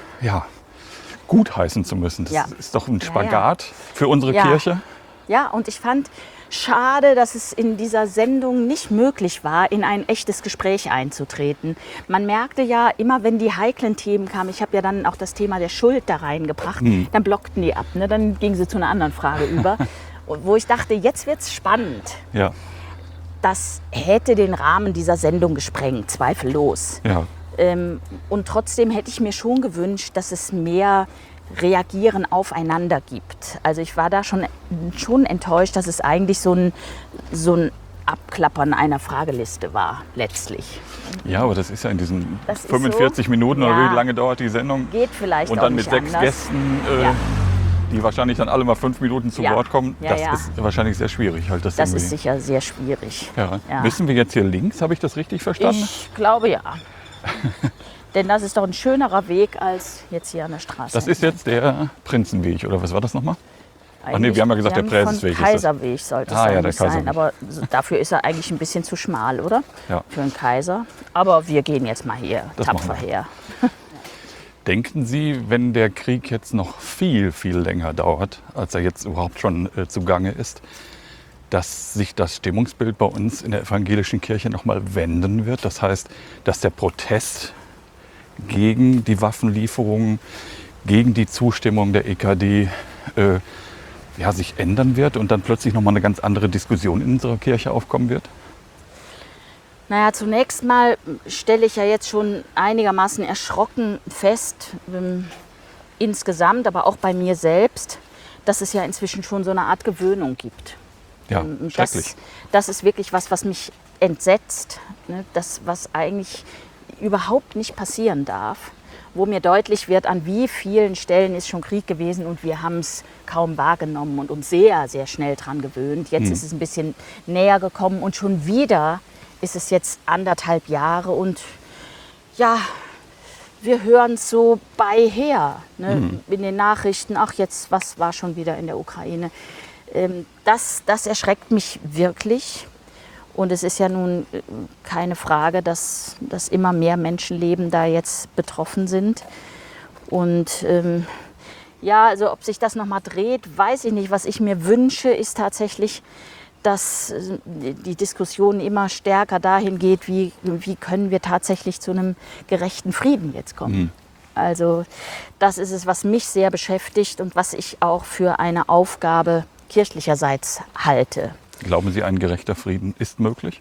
gutheißen zu müssen. Das ist doch ein Spagat für unsere Kirche. Ja, und ich fand schade, dass es in dieser Sendung nicht möglich war, in ein echtes Gespräch einzutreten. Man merkte ja immer, wenn die heiklen Themen kamen, ich habe ja dann auch das Thema der Schuld da reingebracht, dann blockten die ab, ne? Dann gingen sie zu einer anderen Frage über, wo ich dachte, jetzt wird's spannend. Ja. Das hätte den Rahmen dieser Sendung gesprengt, zweifellos. Ja. Und trotzdem hätte ich mir schon gewünscht, dass es mehr Reagieren aufeinander gibt. Also ich war da schon enttäuscht, dass es eigentlich so ein Abklappern einer Frageliste war, letztlich. Ja, aber das ist ja in diesen 45 Minuten oder wie lange dauert die Sendung? Geht vielleicht und auch dann mit nicht 6 anders. Gästen, die wahrscheinlich dann alle mal 5 Minuten zu Wort kommen. Das ist wahrscheinlich sehr schwierig. Halt das ist sicher sehr schwierig. Ja. Müssen wir jetzt hier links? Habe ich das richtig verstanden? Ich glaube ja. Denn das ist doch ein schönerer Weg als jetzt hier an der Straße. Das ist jetzt der Prinzenweg, oder was war das nochmal? Ach nee, wir haben ja gesagt, der Präsesweg. Kaiserweg sollte es eigentlich sein. Aber dafür ist er eigentlich ein bisschen zu schmal, oder? Ja. Für einen Kaiser. Aber wir gehen jetzt mal hier tapfer her. Denken Sie, wenn der Krieg jetzt noch viel, viel länger dauert, als er jetzt überhaupt schon zugange ist, dass sich das Stimmungsbild bei uns in der evangelischen Kirche nochmal wenden wird? Das heißt, dass der Protest gegen die Waffenlieferungen, gegen die Zustimmung der EKD sich ändern wird und dann plötzlich nochmal eine ganz andere Diskussion in unserer Kirche aufkommen wird? Naja, zunächst mal stelle ich ja jetzt schon einigermaßen erschrocken fest, insgesamt, aber auch bei mir selbst, dass es ja inzwischen schon so eine Art Gewöhnung gibt. Ja, schrecklich. Das ist wirklich was mich entsetzt, ne? Das, was eigentlich überhaupt nicht passieren darf, wo mir deutlich wird, an wie vielen Stellen ist schon Krieg gewesen und wir haben es kaum wahrgenommen und uns sehr, sehr schnell dran gewöhnt. Jetzt ist es ein bisschen näher gekommen und schon wieder ist es jetzt 1,5 Jahre und ja, wir hören es so beiher, ne? In den Nachrichten, ach jetzt, was war schon wieder in der Ukraine. Das erschreckt mich wirklich. Und es ist ja nun keine Frage, dass immer mehr Menschenleben da jetzt betroffen sind. Und ja, also ob sich das nochmal dreht, weiß ich nicht. Was ich mir wünsche, ist tatsächlich, dass die Diskussion immer stärker dahin geht, wie können wir tatsächlich zu einem gerechten Frieden jetzt kommen. Mhm. Also das ist es, was mich sehr beschäftigt und was ich auch für eine Aufgabe kirchlicherseits halte. Glauben Sie, ein gerechter Frieden ist möglich?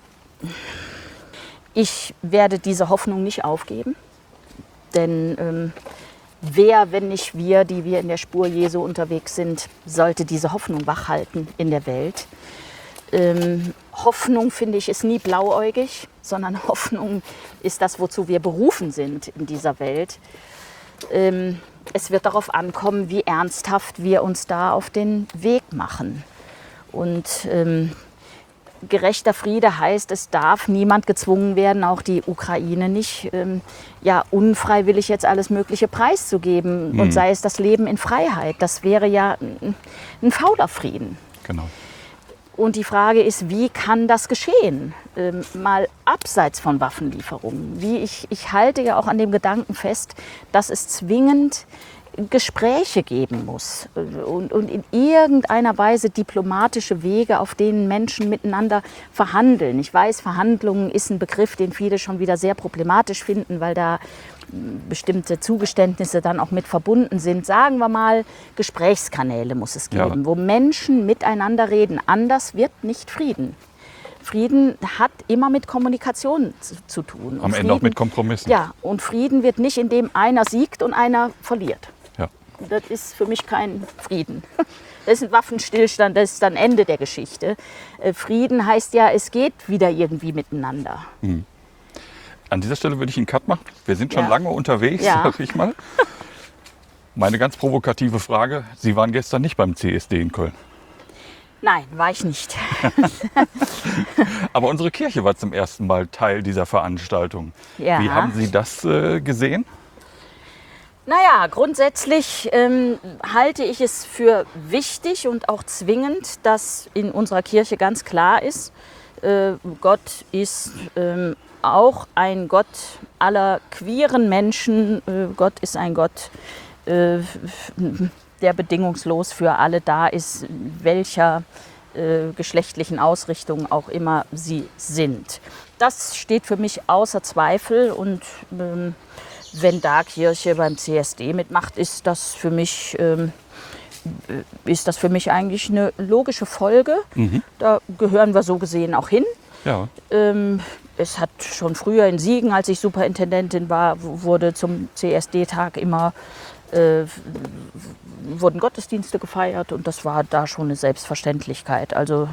Ich werde diese Hoffnung nicht aufgeben, denn wer, wenn nicht wir, die wir in der Spur Jesu unterwegs sind, sollte diese Hoffnung wachhalten in der Welt. Hoffnung, finde ich, ist nie blauäugig, sondern Hoffnung ist das, wozu wir berufen sind in dieser Welt. Es wird darauf ankommen, wie ernsthaft wir uns da auf den Weg machen. Und gerechter Friede heißt, es darf niemand gezwungen werden, auch die Ukraine nicht, unfreiwillig jetzt alles Mögliche preiszugeben. Und sei es das Leben in Freiheit. Das wäre ja ein fauler Frieden. Genau. Und die Frage ist, wie kann das geschehen? Mal abseits von Waffenlieferungen. Ich halte ja auch an dem Gedanken fest, dass es zwingend Gespräche geben muss und in irgendeiner Weise diplomatische Wege, auf denen Menschen miteinander verhandeln. Ich weiß, Verhandlungen ist ein Begriff, den viele schon wieder sehr problematisch finden, weil da bestimmte Zugeständnisse dann auch mit verbunden sind. Sagen wir mal, Gesprächskanäle muss es geben, wo Menschen miteinander reden. Anders wird nicht Frieden. Frieden hat immer mit Kommunikation zu tun. Am Ende auch mit Kompromissen. Ja, und Frieden wird nicht, indem einer siegt und einer verliert. Ja. Das ist für mich kein Frieden. Das ist ein Waffenstillstand, das ist dann Ende der Geschichte. Frieden heißt ja, es geht wieder irgendwie miteinander. Mhm. An dieser Stelle würde ich einen Cut machen. Wir sind schon lange unterwegs, sag ich mal. Meine ganz provokative Frage, Sie waren gestern nicht beim CSD in Köln. Nein, war ich nicht. Aber unsere Kirche war zum ersten Mal Teil dieser Veranstaltung. Ja. Wie haben Sie das gesehen? Naja, grundsätzlich halte ich es für wichtig und auch zwingend, dass in unserer Kirche ganz klar ist, Gott ist auch ein Gott aller queeren Menschen. Gott ist ein Gott, der bedingungslos für alle da ist, welcher geschlechtlichen Ausrichtung auch immer sie sind. Das steht für mich außer Zweifel und wenn da Kirche beim CSD mitmacht, ist das für mich eigentlich eine logische Folge. Mhm. Da gehören wir so gesehen auch hin. Ja. Es hat schon früher in Siegen, als ich Superintendentin war, wurde zum CSD-Tag immer wurden Gottesdienste gefeiert und das war da schon eine Selbstverständlichkeit. Also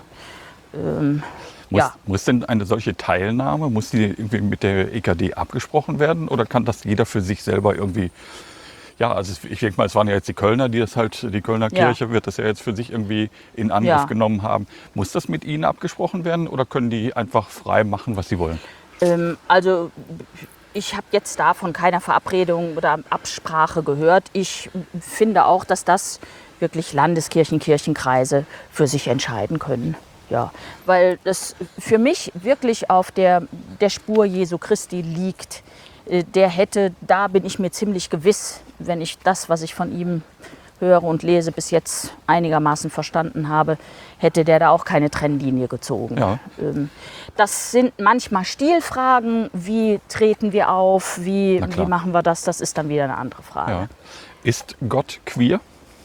Muss denn eine solche Teilnahme, muss die irgendwie mit der EKD abgesprochen werden oder kann das jeder für sich selber irgendwie? Ja, also ich denke mal, es waren ja jetzt die Kölner, die Kölner Kirche wird das ja jetzt für sich irgendwie in Angriff genommen haben. Muss das mit Ihnen abgesprochen werden oder können die einfach frei machen, was sie wollen? Also ich habe jetzt davon keiner Verabredung oder Absprache gehört. Ich finde auch, dass das wirklich Landeskirchen, Kirchenkreise für sich entscheiden können. Ja, weil das für mich wirklich auf der Spur Jesu Christi liegt. Der hätte, da bin ich mir ziemlich gewiss, wenn ich das, was ich von ihm höre und lese, bis jetzt einigermaßen verstanden habe, hätte der da auch keine Trennlinie gezogen. Ja. Das sind manchmal Stilfragen, wie treten wir auf, wie machen wir das, das ist dann wieder eine andere Frage. Ja. Ist Gott queer?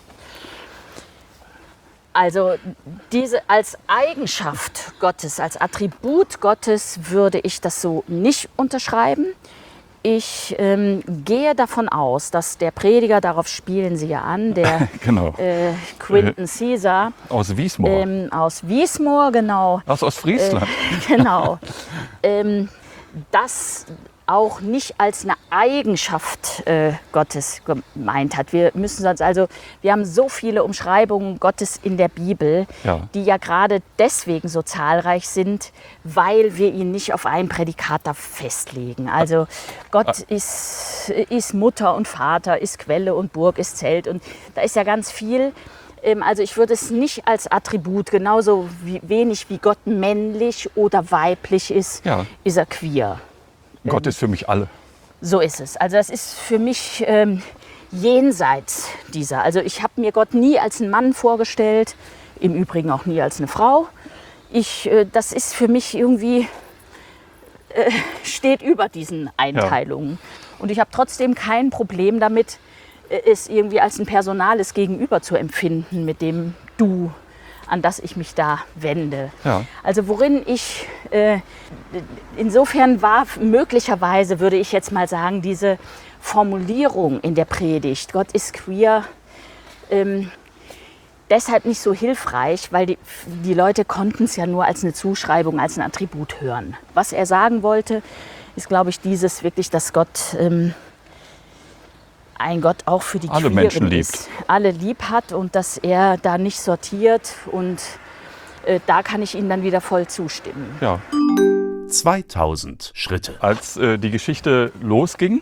Also diese als Eigenschaft Gottes, als Attribut Gottes würde ich das so nicht unterschreiben. Ich gehe davon aus, dass der Prediger, darauf spielen Sie ja an, der genau. Quinton Caesar. Aus Wiesmoor. Aus Wiesmoor, genau. Aus Ostfriesland. Genau. Das auch nicht als eine Eigenschaft Gottes gemeint hat. Wir haben so viele Umschreibungen Gottes in der Bibel, die ja gerade deswegen so zahlreich sind, weil wir ihn nicht auf ein Prädikat da festlegen. Also Gott ist Mutter und Vater, ist Quelle und Burg, ist Zelt und da ist ja ganz viel. Also ich würde es nicht als Attribut, genauso wenig wie Gott männlich oder weiblich ist, ist er queer. Gott ist für mich alle. So ist es. Also das ist für mich jenseits dieser. Also ich habe mir Gott nie als einen Mann vorgestellt, im Übrigen auch nie als eine Frau. Das ist für mich irgendwie, steht über diesen Einteilungen. Ja. Und ich habe trotzdem kein Problem damit, es irgendwie als ein personales Gegenüber zu empfinden, mit dem Du, an das ich mich da wende. Ja. Also worin ich, insofern war möglicherweise, würde ich jetzt mal sagen, diese Formulierung in der Predigt, Gott ist queer, deshalb nicht so hilfreich, weil die Leute konnten es ja nur als eine Zuschreibung, als ein Attribut hören. Was er sagen wollte, ist, glaube ich, dieses wirklich, dass Gott ein Gott auch für die alle Menschen liebt, alle lieb hat und dass er da nicht sortiert und da kann ich Ihnen dann wieder voll zustimmen. Ja. 2000 Schritte. Als die Geschichte losging,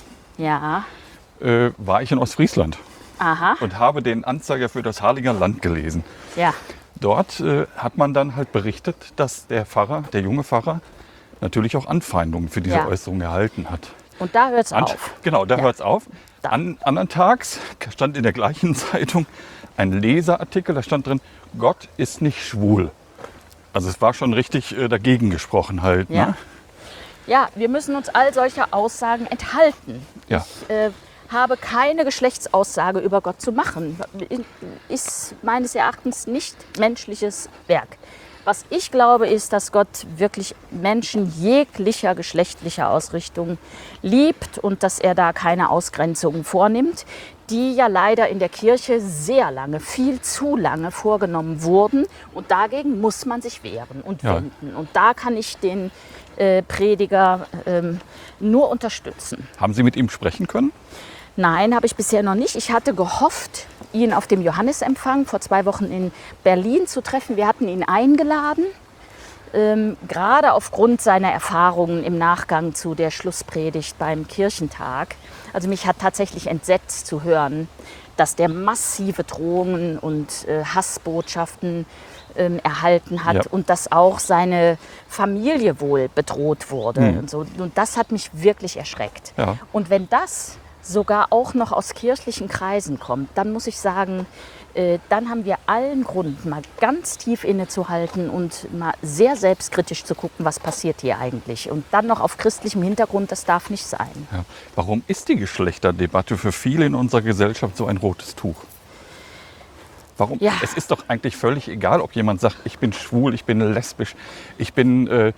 war ich in Ostfriesland. Aha. Und habe den Anzeiger für das Harlinger Land gelesen. Ja. Dort hat man dann halt berichtet, dass der junge Pfarrer, natürlich auch Anfeindungen für diese Äußerung erhalten hat. Und da hört es auf. Genau, da hört es auf. Andern Tags stand in der gleichen Zeitung ein Leserartikel, da stand drin, Gott ist nicht schwul. Also es war schon richtig dagegen gesprochen halt. Ja. Ne? Ja, wir müssen uns all solcher Aussagen enthalten. Ja. Ich habe keine Geschlechtsaussage über Gott zu machen. Ist meines Erachtens nicht menschliches Werk. Was ich glaube, ist, dass Gott wirklich Menschen jeglicher geschlechtlicher Ausrichtung liebt und dass er da keine Ausgrenzungen vornimmt, die ja leider in der Kirche sehr lange, viel zu lange vorgenommen wurden. Und dagegen muss man sich wehren und wenden. Und da kann ich den Prediger nur unterstützen. Haben Sie mit ihm sprechen können? Nein, habe ich bisher noch nicht. Ich hatte gehofft, ihn auf dem Johannesempfang vor 2 Wochen in Berlin zu treffen. Wir hatten ihn eingeladen, gerade aufgrund seiner Erfahrungen im Nachgang zu der Schlusspredigt beim Kirchentag. Also mich hat tatsächlich entsetzt zu hören, dass der massive Drohungen und Hassbotschaften erhalten hat und dass auch seine Familie wohl bedroht wurde. Und so. Und das hat mich wirklich erschreckt. Ja. Und wenn das sogar auch noch aus kirchlichen Kreisen kommt, dann muss ich sagen, dann haben wir allen Grund, mal ganz tief innezuhalten und mal sehr selbstkritisch zu gucken, was passiert hier eigentlich. Und dann noch auf christlichem Hintergrund, das darf nicht sein. Ja. Warum ist die Geschlechterdebatte für viele in unserer Gesellschaft so ein rotes Tuch? Warum? Ja. Es ist doch eigentlich völlig egal, ob jemand sagt, ich bin schwul, ich bin lesbisch, ich bin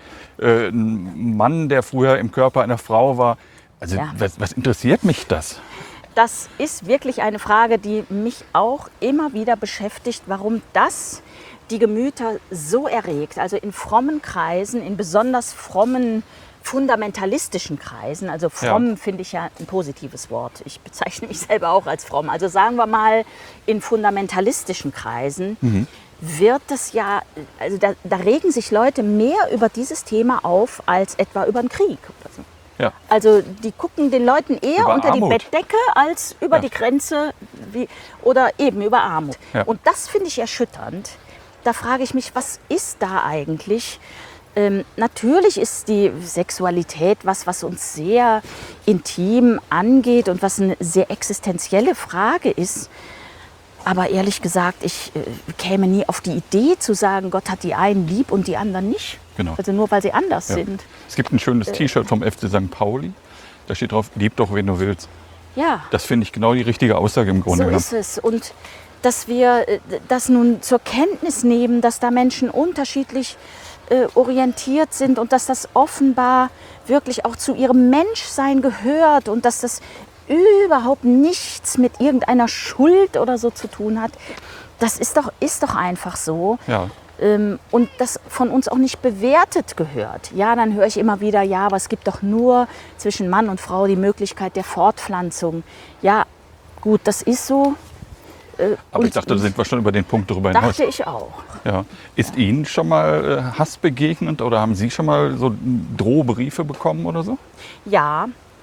ein Mann, der früher im Körper einer Frau war. Also was interessiert mich das? Das ist wirklich eine Frage, die mich auch immer wieder beschäftigt, warum das die Gemüter so erregt. Also in frommen Kreisen, in besonders frommen, fundamentalistischen Kreisen, also fromm finde ich ja ein positives Wort. Ich bezeichne mich selber auch als fromm. Also sagen wir mal, in fundamentalistischen Kreisen wird das ja, also da regen sich Leute mehr über dieses Thema auf, als etwa über den Krieg oder so. Ja. Also die gucken den Leuten eher über unter Armut. Die Bettdecke als über die Grenze oder eben über Armut. Ja. Und das finde ich erschütternd. Da frage ich mich, was ist da eigentlich? Natürlich ist die Sexualität was uns sehr intim angeht und was eine sehr existenzielle Frage ist. Aber ehrlich gesagt, ich käme nie auf die Idee zu sagen, Gott hat die einen lieb und die anderen nicht. Genau. Also nur, weil sie anders sind. Es gibt ein schönes T-Shirt vom FC St. Pauli. Da steht drauf, lieb doch, wen du willst. Ja. Das finde ich genau die richtige Aussage im Grunde genommen. So ist es. Und dass wir das nun zur Kenntnis nehmen, dass da Menschen unterschiedlich orientiert sind und dass das offenbar wirklich auch zu ihrem Menschsein gehört und dass das überhaupt nichts mit irgendeiner Schuld oder so zu tun hat. Das ist doch einfach so. Ja. Und das von uns auch nicht bewertet gehört. Ja, dann höre ich immer wieder, ja, aber es gibt doch nur zwischen Mann und Frau die Möglichkeit der Fortpflanzung. Ja, gut, das ist so. Aber ich dachte, da sind wir schon über den Punkt darüber hinaus. Dachte ich auch. Ja. Ist Ihnen schon mal Hass begegnet oder haben Sie schon mal so Drohbriefe bekommen oder so? Ja,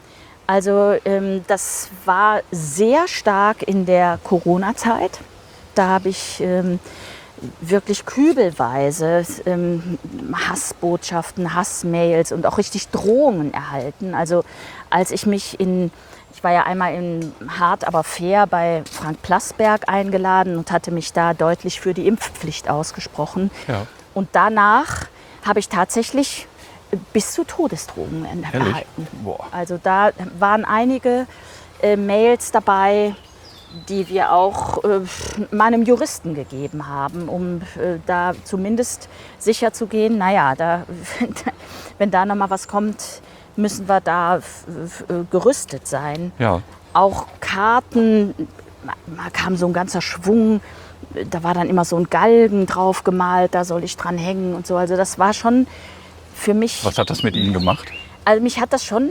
also das war sehr stark in der Corona-Zeit. Da habe ich wirklich kübelweise Hassbotschaften, Hassmails und auch richtig Drohungen erhalten. Also als ich war ja einmal in Hart aber fair bei Frank Plasberg eingeladen und hatte mich da deutlich für die Impfpflicht ausgesprochen. Ja. Und danach habe ich tatsächlich bis zu Todesdrohungen erhalten. Boah. Also da waren einige Mails dabei, die wir auch meinem Juristen gegeben haben, um da zumindest sicher zu gehen, wenn da noch mal was kommt, müssen wir da gerüstet sein. Ja. Auch Karten, da kam so ein ganzer Schwung, da war dann immer so ein Galgen drauf gemalt, da soll ich dran hängen und so. Also das war schon für mich... Was hat das mit Ihnen gemacht? Also mich hat das schon...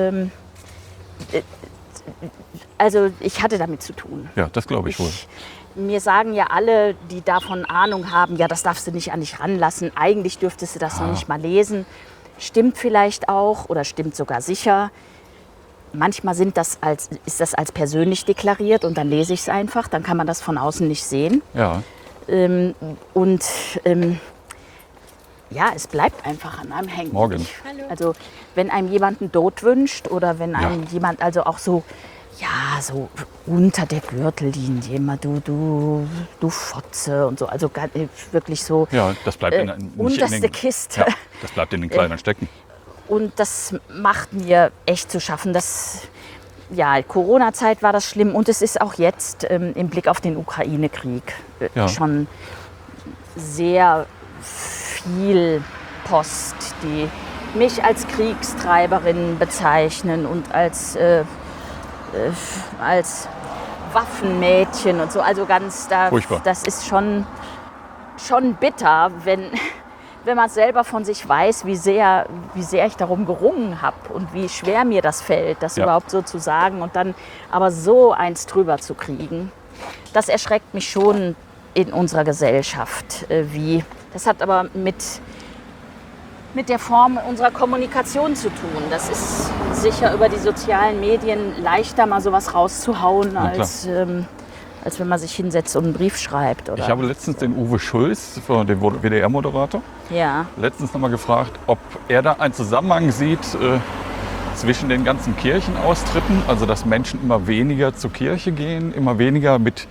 Also ich hatte damit zu tun. Ja, das glaube ich wohl. Mir sagen ja alle, die davon Ahnung haben, ja, das darfst du nicht an dich ranlassen. Eigentlich dürftest du das noch nicht mal lesen. Stimmt vielleicht auch oder stimmt sogar sicher. Manchmal ist das als persönlich deklariert und dann lese ich es einfach. Dann kann man das von außen nicht sehen. Ja. Es bleibt einfach an einem hängen. Morgen. Also wenn einem jemand einen Tod wünscht oder wenn einem jemand also auch so unter der Gürtellinie immer du Fotze und so, also wirklich so Ja, das bleibt unterste Kiste. Ja, das bleibt in den Kleidern stecken. Und das macht mir echt zu schaffen. Corona-Zeit war das schlimm und es ist auch jetzt im Blick auf den Ukraine-Krieg schon sehr viel Post, die mich als Kriegstreiberin bezeichnen und als Waffenmädchen und so. Also Furchtbar. Das ist schon bitter, wenn man selber von sich weiß, wie sehr ich darum gerungen habe und wie schwer mir das fällt, das überhaupt so zu sagen und dann aber so eins drüber zu kriegen. Das erschreckt mich schon in unserer Gesellschaft. Das hat aber mit der Form unserer Kommunikation zu tun. Das ist sicher über die sozialen Medien leichter, mal sowas rauszuhauen, als wenn man sich hinsetzt und einen Brief schreibt. Oder? Ich habe letztens den Uwe Schulz, den WDR-Moderator, letztens noch mal gefragt, ob er da einen Zusammenhang sieht zwischen den ganzen Kirchenaustritten, also dass Menschen immer weniger zur Kirche gehen, immer weniger mit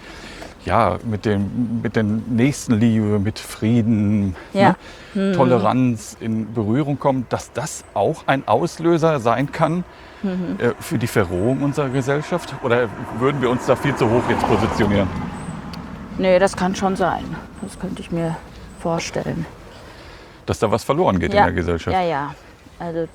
den Nächstenliebe, mit Frieden, Toleranz in Berührung kommt, dass das auch ein Auslöser sein kann für die Verrohung unserer Gesellschaft? Oder würden wir uns da viel zu hoch jetzt positionieren? Nee, das kann schon sein. Das könnte ich mir vorstellen. Dass da was verloren geht in der Gesellschaft? Ja. Also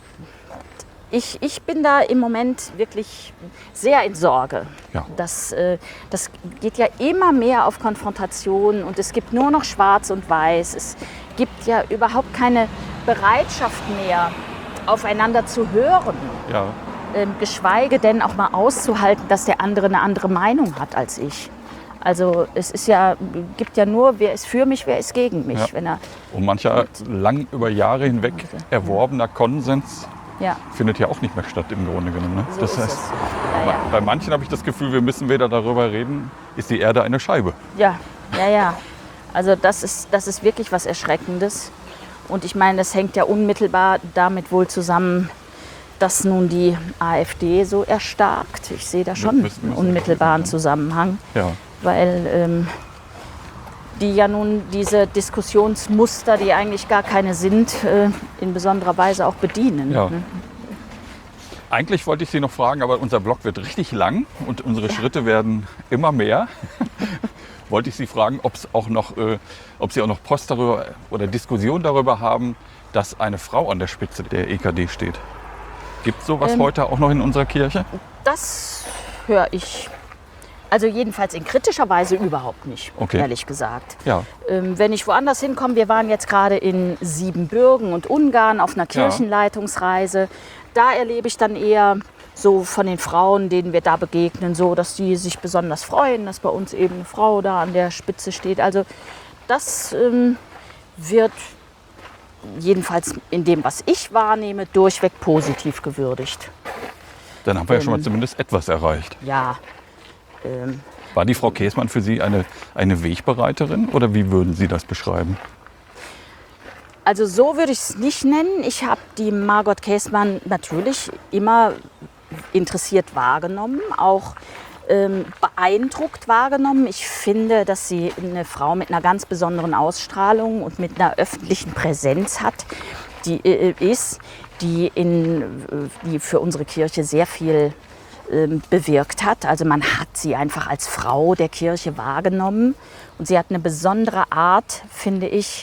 ich bin da im Moment wirklich sehr in Sorge. Ja. Das geht ja immer mehr auf Konfrontation und es gibt nur noch Schwarz und Weiß. Es gibt ja überhaupt keine Bereitschaft mehr, aufeinander zu hören. Ja. Geschweige denn auch mal auszuhalten, dass der andere eine andere Meinung hat als ich. Also es gibt ja nur, wer ist für mich, wer ist gegen mich. Ja. Und mancher lang über Jahre hinweg erworbener Konsens findet ja auch nicht mehr statt im Grunde genommen. Ne? So das heißt, bei manchen habe ich das Gefühl, wir müssen wieder darüber reden, ist die Erde eine Scheibe? Ja. Also das ist wirklich was Erschreckendes. Und ich meine, das hängt ja unmittelbar damit wohl zusammen, dass nun die AfD so erstarkt. Ich sehe da schon einen unmittelbaren Zusammenhang. Ja. Weil die ja nun diese Diskussionsmuster, die eigentlich gar keine sind, in besonderer Weise auch bedienen. Ja. Ne? Eigentlich wollte ich Sie noch fragen, aber unser Blog wird richtig lang und unsere Schritte werden immer mehr. Wollte ich Sie fragen, ob Sie auch noch Post darüber oder Diskussion darüber haben, dass eine Frau an der Spitze der EKD steht. Gibt es sowas heute auch noch in unserer Kirche? Das höre ich. Also jedenfalls in kritischer Weise überhaupt nicht, ehrlich gesagt. Ja. Wenn ich woanders hinkomme, wir waren jetzt gerade in Siebenbürgen und Ungarn auf einer Kirchenleitungsreise. Da erlebe ich dann eher so von den Frauen, denen wir da begegnen, so, dass die sich besonders freuen, dass bei uns eben eine Frau da an der Spitze steht. Also das wird jedenfalls in dem, was ich wahrnehme, durchweg positiv gewürdigt. Dann haben wir ja schon mal zumindest etwas erreicht. Ja, War die Frau Käßmann für Sie eine Wegbereiterin oder wie würden Sie das beschreiben? Also so würde ich es nicht nennen. Ich habe die Margot Käßmann natürlich immer interessiert wahrgenommen, auch beeindruckt wahrgenommen. Ich finde, dass sie eine Frau mit einer ganz besonderen Ausstrahlung und mit einer öffentlichen Präsenz hat, die für unsere Kirche sehr viel bewirkt hat. Also man hat sie einfach als Frau der Kirche wahrgenommen und sie hat eine besondere Art, finde ich,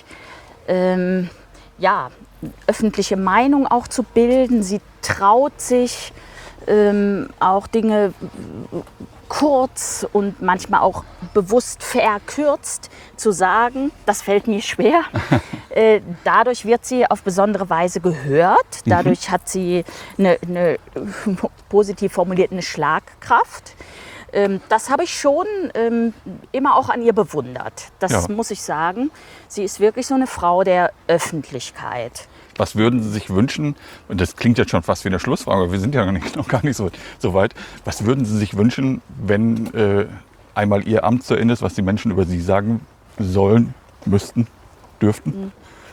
öffentliche Meinung auch zu bilden. Sie traut sich auch Dinge kurz und manchmal auch bewusst verkürzt zu sagen. Das fällt mir schwer. Dadurch wird sie auf besondere Weise gehört. Dadurch hat sie eine positiv formuliert eine Schlagkraft. Das habe ich schon immer auch an ihr bewundert. Das muss ich sagen. Sie ist wirklich so eine Frau der Öffentlichkeit. Was würden Sie sich wünschen, und das klingt jetzt schon fast wie eine Schlussfrage, aber wir sind ja noch gar nicht so weit, was würden Sie sich wünschen, wenn einmal Ihr Amt zu Ende ist, was die Menschen über Sie sagen sollen, müssten, dürften?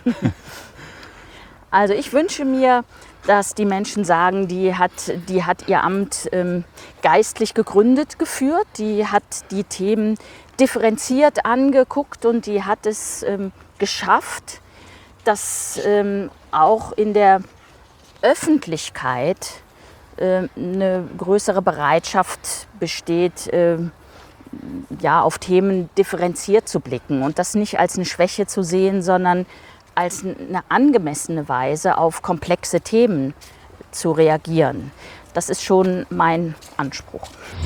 Also ich wünsche mir, dass die Menschen sagen, die hat ihr Amt geistlich gegründet geführt, die hat die Themen differenziert angeguckt und die hat es geschafft, dass auch in der Öffentlichkeit eine größere Bereitschaft besteht, auf Themen differenziert zu blicken und das nicht als eine Schwäche zu sehen, sondern als eine angemessene Weise auf komplexe Themen zu reagieren. Das ist schon mein Anspruch.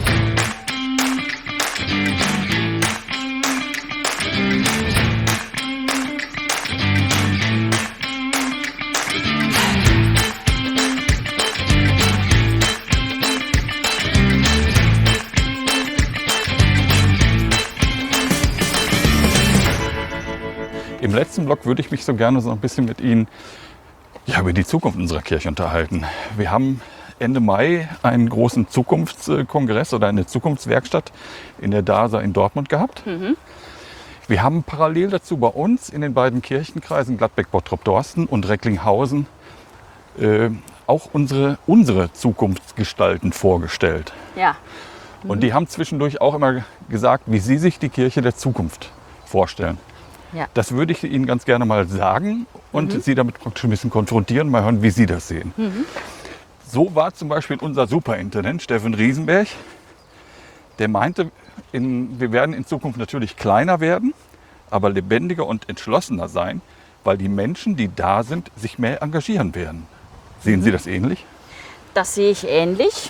Im letzten Block würde ich mich so gerne so ein bisschen mit Ihnen über die Zukunft unserer Kirche unterhalten. Wir haben Ende Mai einen großen Zukunftskongress oder eine Zukunftswerkstatt in der DASA in Dortmund gehabt. Wir haben parallel dazu bei uns in den beiden Kirchenkreisen Gladbeck, Bottrop, Dorsten und Recklinghausen auch unsere Zukunftsgestalten vorgestellt. Ja. Und die haben zwischendurch auch immer gesagt, wie sie sich die Kirche der Zukunft vorstellen. Ja. Das würde ich Ihnen ganz gerne mal sagen und Sie damit praktisch ein bisschen konfrontieren, mal hören, wie Sie das sehen. So war zum Beispiel unser Superintendent Steffen Riesenberg, der meinte, wir werden in Zukunft natürlich kleiner werden, aber lebendiger und entschlossener sein, weil die Menschen, die da sind, sich mehr engagieren werden. Sehen Sie das ähnlich? Das sehe ich ähnlich.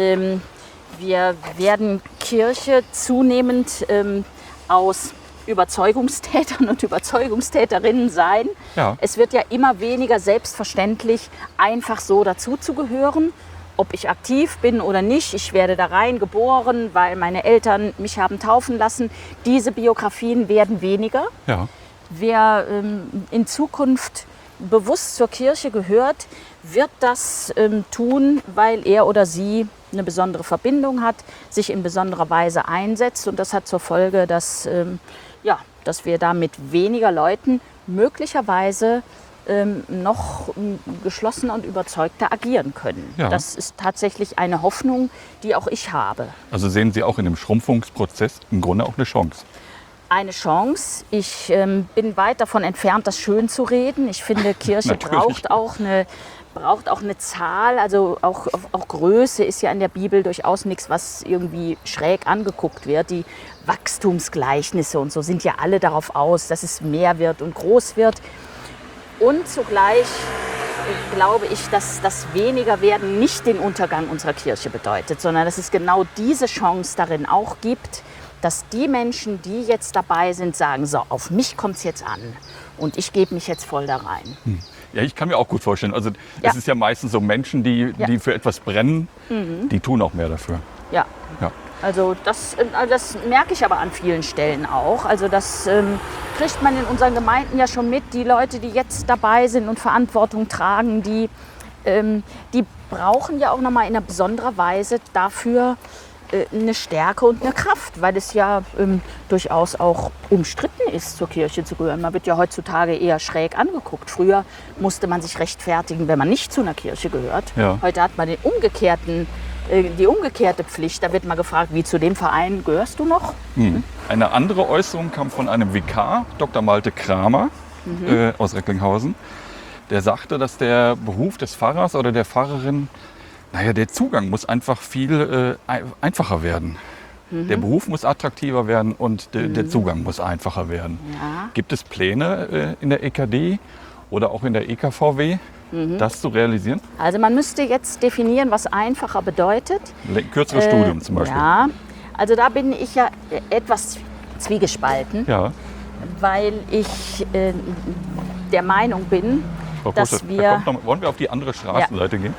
Wir werden Kirche zunehmend aus Überzeugungstätern und Überzeugungstäterinnen sein. Ja. Es wird ja immer weniger selbstverständlich, einfach so dazuzugehören, ob ich aktiv bin oder nicht. Ich werde da rein geboren, weil meine Eltern mich haben taufen lassen. Diese Biografien werden weniger. Ja. Wer in Zukunft bewusst zur Kirche gehört, wird das tun, weil er oder sie eine besondere Verbindung hat, sich in besonderer Weise einsetzt. Und das hat zur Folge, dass wir da mit weniger Leuten möglicherweise noch geschlossener und überzeugter agieren können. Ja. Das ist tatsächlich eine Hoffnung, die auch ich habe. Also sehen Sie auch in dem Schrumpfungsprozess im Grunde auch eine Chance? Eine Chance. Ich bin weit davon entfernt, das schön zu reden. Ich finde, Kirche braucht auch eine Zahl, also auch Größe ist ja in der Bibel durchaus nichts, was irgendwie schräg angeguckt wird. Die Wachstumsgleichnisse und so sind ja alle darauf aus, dass es mehr wird und groß wird. Und zugleich glaube ich, dass das Wenigerwerden nicht den Untergang unserer Kirche bedeutet, sondern dass es genau diese Chance darin auch gibt, dass die Menschen, die jetzt dabei sind, sagen, so, auf mich kommt es jetzt an und ich gebe mich jetzt voll da rein. Ja, ich kann mir auch gut vorstellen. Also es ist ja meistens so Menschen, die für etwas brennen, die tun auch mehr dafür. Ja. Ja. Also das merke ich aber an vielen Stellen auch. Also das kriegt man in unseren Gemeinden ja schon mit. Die Leute, die jetzt dabei sind und Verantwortung tragen, die brauchen ja auch nochmal in einer besonderen Weise dafür eine Stärke und eine Kraft, weil es ja durchaus auch umstritten ist, zur Kirche zu gehören. Man wird ja heutzutage eher schräg angeguckt. Früher musste man sich rechtfertigen, wenn man nicht zu einer Kirche gehört. Ja. Heute hat man die umgekehrte Pflicht. Da wird mal gefragt, wie zu dem Verein gehörst du noch? Eine andere Äußerung kam von einem Vikar, Dr. Malte Kramer aus Recklinghausen. Der sagte, dass der Beruf des Pfarrers oder der Pfarrerin, der Zugang muss einfach viel einfacher werden. Der Beruf muss attraktiver werden und der Zugang muss einfacher werden. Ja. Gibt es Pläne in der EKD oder auch in der EKVW, das zu realisieren? Also man müsste jetzt definieren, was einfacher bedeutet. Kürzeres Studium zum Beispiel. Ja, also da bin ich ja etwas zwiegespalten, Ja. weil ich der Meinung bin, Frau dass Kuschel, wir... wollen wir auf die andere Straßenseite gehen?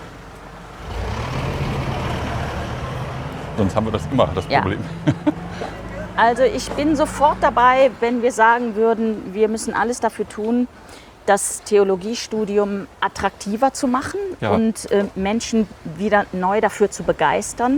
Sonst haben wir das immer, das Ja. Problem. Also ich bin sofort dabei, wenn wir sagen würden, wir müssen alles dafür tun, das Theologiestudium attraktiver zu machen Ja. und Menschen wieder neu dafür zu begeistern.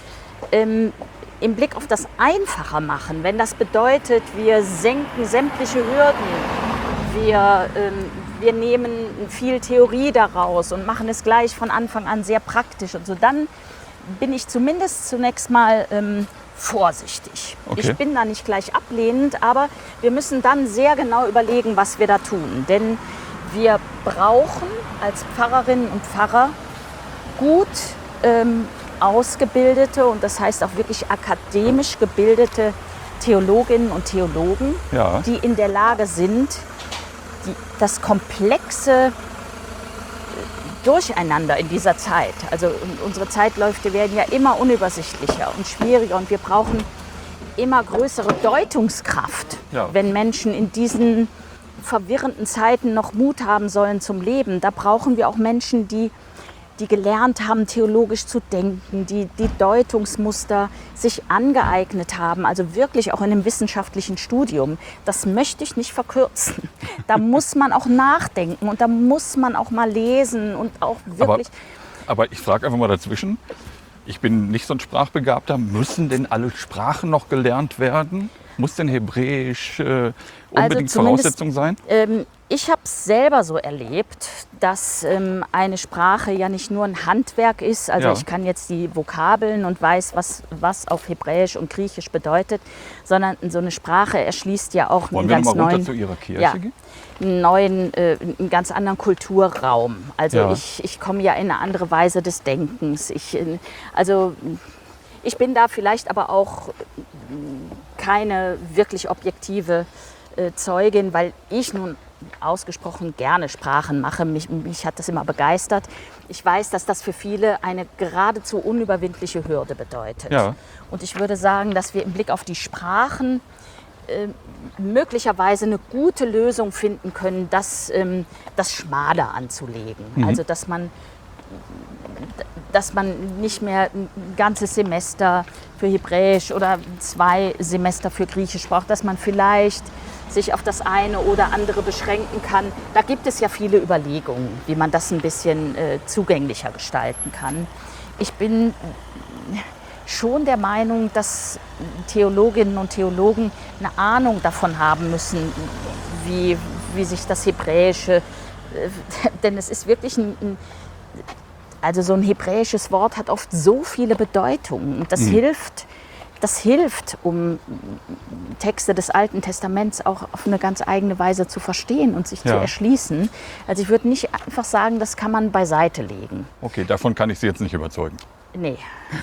Im Blick auf das Einfacher machen, wenn das bedeutet, wir senken sämtliche Hürden, wir nehmen viel Theorie daraus und machen es gleich von Anfang an sehr praktisch und so, dann bin ich zumindest zunächst mal vorsichtig. Okay. Ich bin da nicht gleich ablehnend, aber wir müssen dann sehr genau überlegen, was wir da tun. Denn wir brauchen als Pfarrerinnen und Pfarrer gut ausgebildete und das heißt auch wirklich akademisch gebildete Theologinnen und Theologen, Ja. die in der Lage sind, das komplexe Durcheinander in dieser Zeit. Also unsere Zeitläufe werden ja immer unübersichtlicher und schwieriger und wir brauchen immer größere Deutungskraft, Ja. wenn Menschen in diesen verwirrenden Zeiten noch Mut haben sollen zum Leben. Da brauchen wir auch Menschen, die gelernt haben, theologisch zu denken, die Deutungsmuster sich angeeignet haben, also wirklich auch in einem wissenschaftlichen Studium. Das möchte ich nicht verkürzen. Da muss man auch nachdenken und da muss man auch mal lesen und auch wirklich... Aber ich frage einfach mal dazwischen. Ich bin nicht so ein Sprachbegabter. Müssen denn alle Sprachen noch gelernt werden? Muss denn Hebräisch unbedingt zumindest, Voraussetzung sein? Ich habe es selber so erlebt, dass eine Sprache ja nicht nur ein Handwerk ist. Also Ja. ich kann jetzt die Vokabeln und weiß, was auf Hebräisch und Griechisch bedeutet, sondern so eine Sprache erschließt ja auch Wollen einen wir ganz noch mal runter neuen, zu Ihrer Kirche ja, gehen? einen ganz anderen Kulturraum. Also Ja. ich komme ja in eine andere Weise des Denkens. Ich bin da vielleicht aber auch keine wirklich objektive Zeugin, weil ich nun ausgesprochen gerne Sprachen mache. Mich hat das immer begeistert. Ich weiß, dass das für viele eine geradezu unüberwindliche Hürde bedeutet. Ja. Und ich würde sagen, dass wir im Blick auf die Sprachen möglicherweise eine gute Lösung finden können, das schmaler anzulegen. Also dass man nicht mehr ein ganzes Semester für Hebräisch oder 2 Semester für Griechisch braucht, dass man vielleicht sich auf das eine oder andere beschränken kann. Da gibt es ja viele Überlegungen, wie man das ein bisschen zugänglicher gestalten kann. Ich bin schon der Meinung, dass Theologinnen und Theologen eine Ahnung davon haben müssen, wie sich das Hebräische, denn es ist wirklich also so ein hebräisches Wort hat oft so viele Bedeutungen und das hilft, um Texte des Alten Testaments auch auf eine ganz eigene Weise zu verstehen und sich zu erschließen. Also ich würde nicht einfach sagen, das kann man beiseite legen. Okay, davon kann ich Sie jetzt nicht überzeugen. Nee.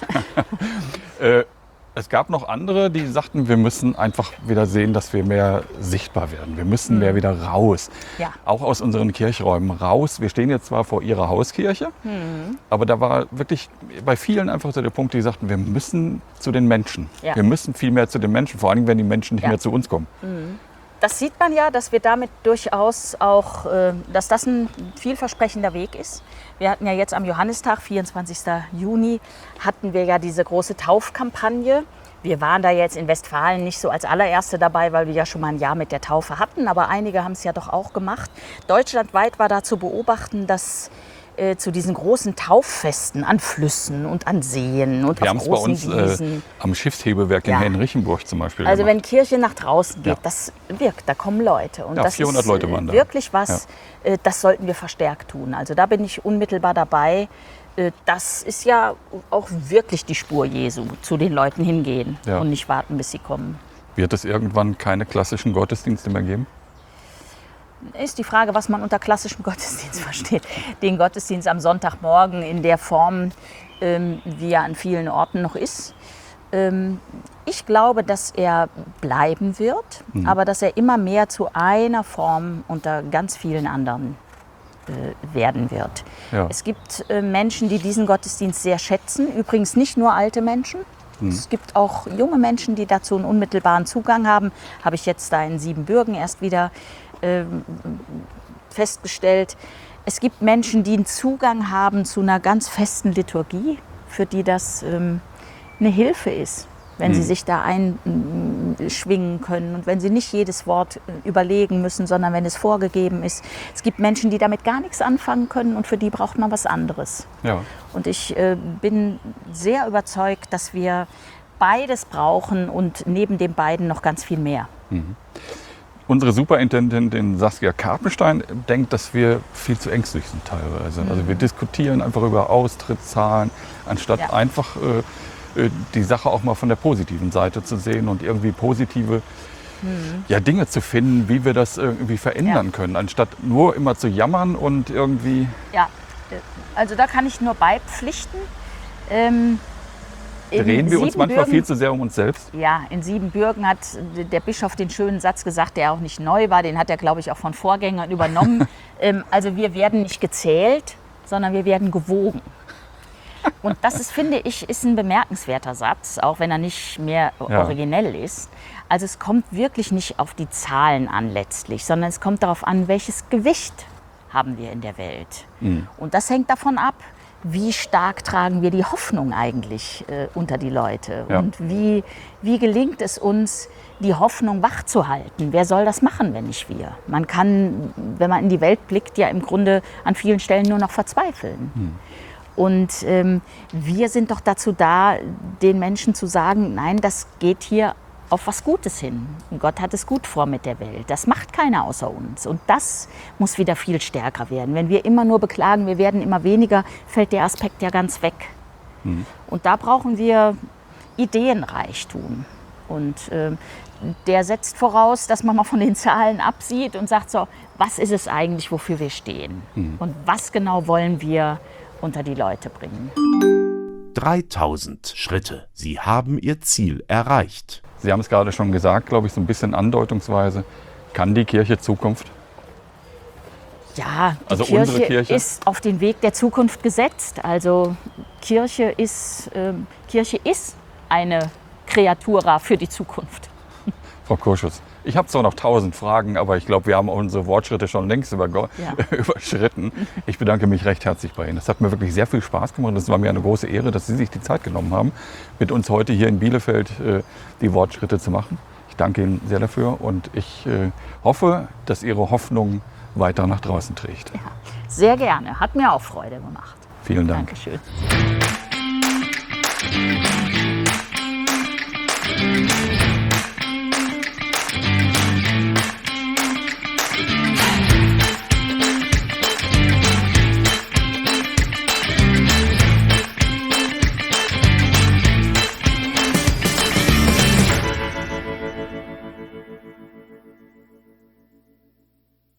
Es gab noch andere, die sagten, wir müssen einfach wieder sehen, dass wir mehr sichtbar werden. Wir müssen mehr wieder raus. Ja. Auch aus unseren Kirchräumen raus. Wir stehen jetzt zwar vor Ihrer Hauskirche, aber da war wirklich bei vielen einfach so der Punkt, die sagten, wir müssen zu den Menschen. Ja. Wir müssen viel mehr zu den Menschen, vor allem wenn die Menschen nicht mehr zu uns kommen. Das sieht man ja, dass wir damit durchaus auch, dass das ein vielversprechender Weg ist. Wir hatten ja jetzt am Johannistag, 24. Juni, hatten wir ja diese große Taufkampagne. Wir waren da jetzt in Westfalen nicht so als allererste dabei, weil wir ja schon mal ein Jahr mit der Taufe hatten, aber einige haben es ja doch auch gemacht. Deutschlandweit war da zu beobachten, dass zu diesen großen Tauffesten an Flüssen und an Seen und Wir auf haben es bei großen uns Wiesen. am Schiffshebewerk in Ja. Henrichenburg zum Beispiel Also gemacht. wenn Kirche nach draußen geht, Ja. das wirkt, da kommen Leute. Und Ja, das 400 ist Leute waren da. wirklich was, das sollten wir verstärkt tun. Also da bin ich unmittelbar dabei. Das ist ja auch wirklich die Spur Jesu, zu den Leuten hingehen Ja. und nicht warten, bis sie kommen. Wird es irgendwann keine klassischen Gottesdienste mehr geben? Ist die Frage, was man unter klassischem Gottesdienst versteht. Den Gottesdienst am Sonntagmorgen in der Form, wie er an vielen Orten noch ist. Ich glaube, dass er bleiben wird, aber dass er immer mehr zu einer Form unter ganz vielen anderen werden wird. Ja. Es gibt Menschen, die diesen Gottesdienst sehr schätzen, übrigens nicht nur alte Menschen. Es gibt auch junge Menschen, die dazu einen unmittelbaren Zugang haben. Habe ich jetzt da in Siebenbürgen erst wieder festgestellt. Es gibt Menschen, die einen Zugang haben zu einer ganz festen Liturgie, für die das eine Hilfe ist, wenn sie sich da einschwingen können und wenn sie nicht jedes Wort überlegen müssen, sondern wenn es vorgegeben ist. Es gibt Menschen, die damit gar nichts anfangen können und für die braucht man was anderes. Ja. Und ich bin sehr überzeugt, dass wir beides brauchen und neben den beiden noch ganz viel mehr. Unsere Superintendentin Saskia Karpenstein denkt, dass wir viel zu ängstlich sind teilweise. Also wir diskutieren einfach über Austrittszahlen, anstatt Ja. einfach die Sache auch mal von der positiven Seite zu sehen und irgendwie positive Dinge zu finden, wie wir das irgendwie verändern können, anstatt nur immer zu jammern und irgendwie... Ja, also da kann ich nur beipflichten. Drehen wir uns manchmal viel zu sehr um uns selbst? Ja, in Siebenbürgen hat der Bischof den schönen Satz gesagt, der auch nicht neu war, den hat er, glaube ich, auch von Vorgängern übernommen. Also wir werden nicht gezählt, sondern wir werden gewogen. Und das ist, finde ich, ist ein bemerkenswerter Satz, auch wenn er nicht mehr originell ist. Also es kommt wirklich nicht auf die Zahlen an letztlich, sondern es kommt darauf an, welches Gewicht haben wir in der Welt. Und das hängt davon ab, wie stark tragen wir die Hoffnung eigentlich unter die Leute? Ja. Und wie gelingt es uns, die Hoffnung wachzuhalten? Wer soll das machen, wenn nicht wir? Man kann, wenn man in die Welt blickt, ja im Grunde an vielen Stellen nur noch verzweifeln. Und wir sind doch dazu da, den Menschen zu sagen, nein, das geht hier auf was Gutes hin. Gott hat es gut vor mit der Welt. Das macht keiner außer uns. Und das muss wieder viel stärker werden. Wenn wir immer nur beklagen, wir werden immer weniger, fällt der Aspekt ja ganz weg. Und da brauchen wir Ideenreichtum. Und der setzt voraus, dass man mal von den Zahlen absieht und sagt so, was ist es eigentlich, wofür wir stehen? Und was genau wollen wir unter die Leute bringen? 3000 Schritte. Sie haben Ihr Ziel erreicht. Sie haben es gerade schon gesagt, glaube ich, so ein bisschen andeutungsweise. Kann die Kirche Zukunft? Ja, die Also unsere Kirche? ist auf den Weg der Zukunft gesetzt. Also Kirche ist eine Kreatura für die Zukunft. Frau Kurschus, ich habe zwar noch 1000 Fragen, aber ich glaube, wir haben unsere Wortschritte schon längst überschritten. Ich bedanke mich recht herzlich bei Ihnen. Es hat mir wirklich sehr viel Spaß gemacht. Es war mir eine große Ehre, dass Sie sich die Zeit genommen haben, mit uns heute hier in Bielefeld die Wortschritte zu machen. Ich danke Ihnen sehr dafür und ich hoffe, dass Ihre Hoffnung weiter nach draußen trägt. Ja, sehr gerne. Hat mir auch Freude gemacht. Vielen Dank. Dankeschön.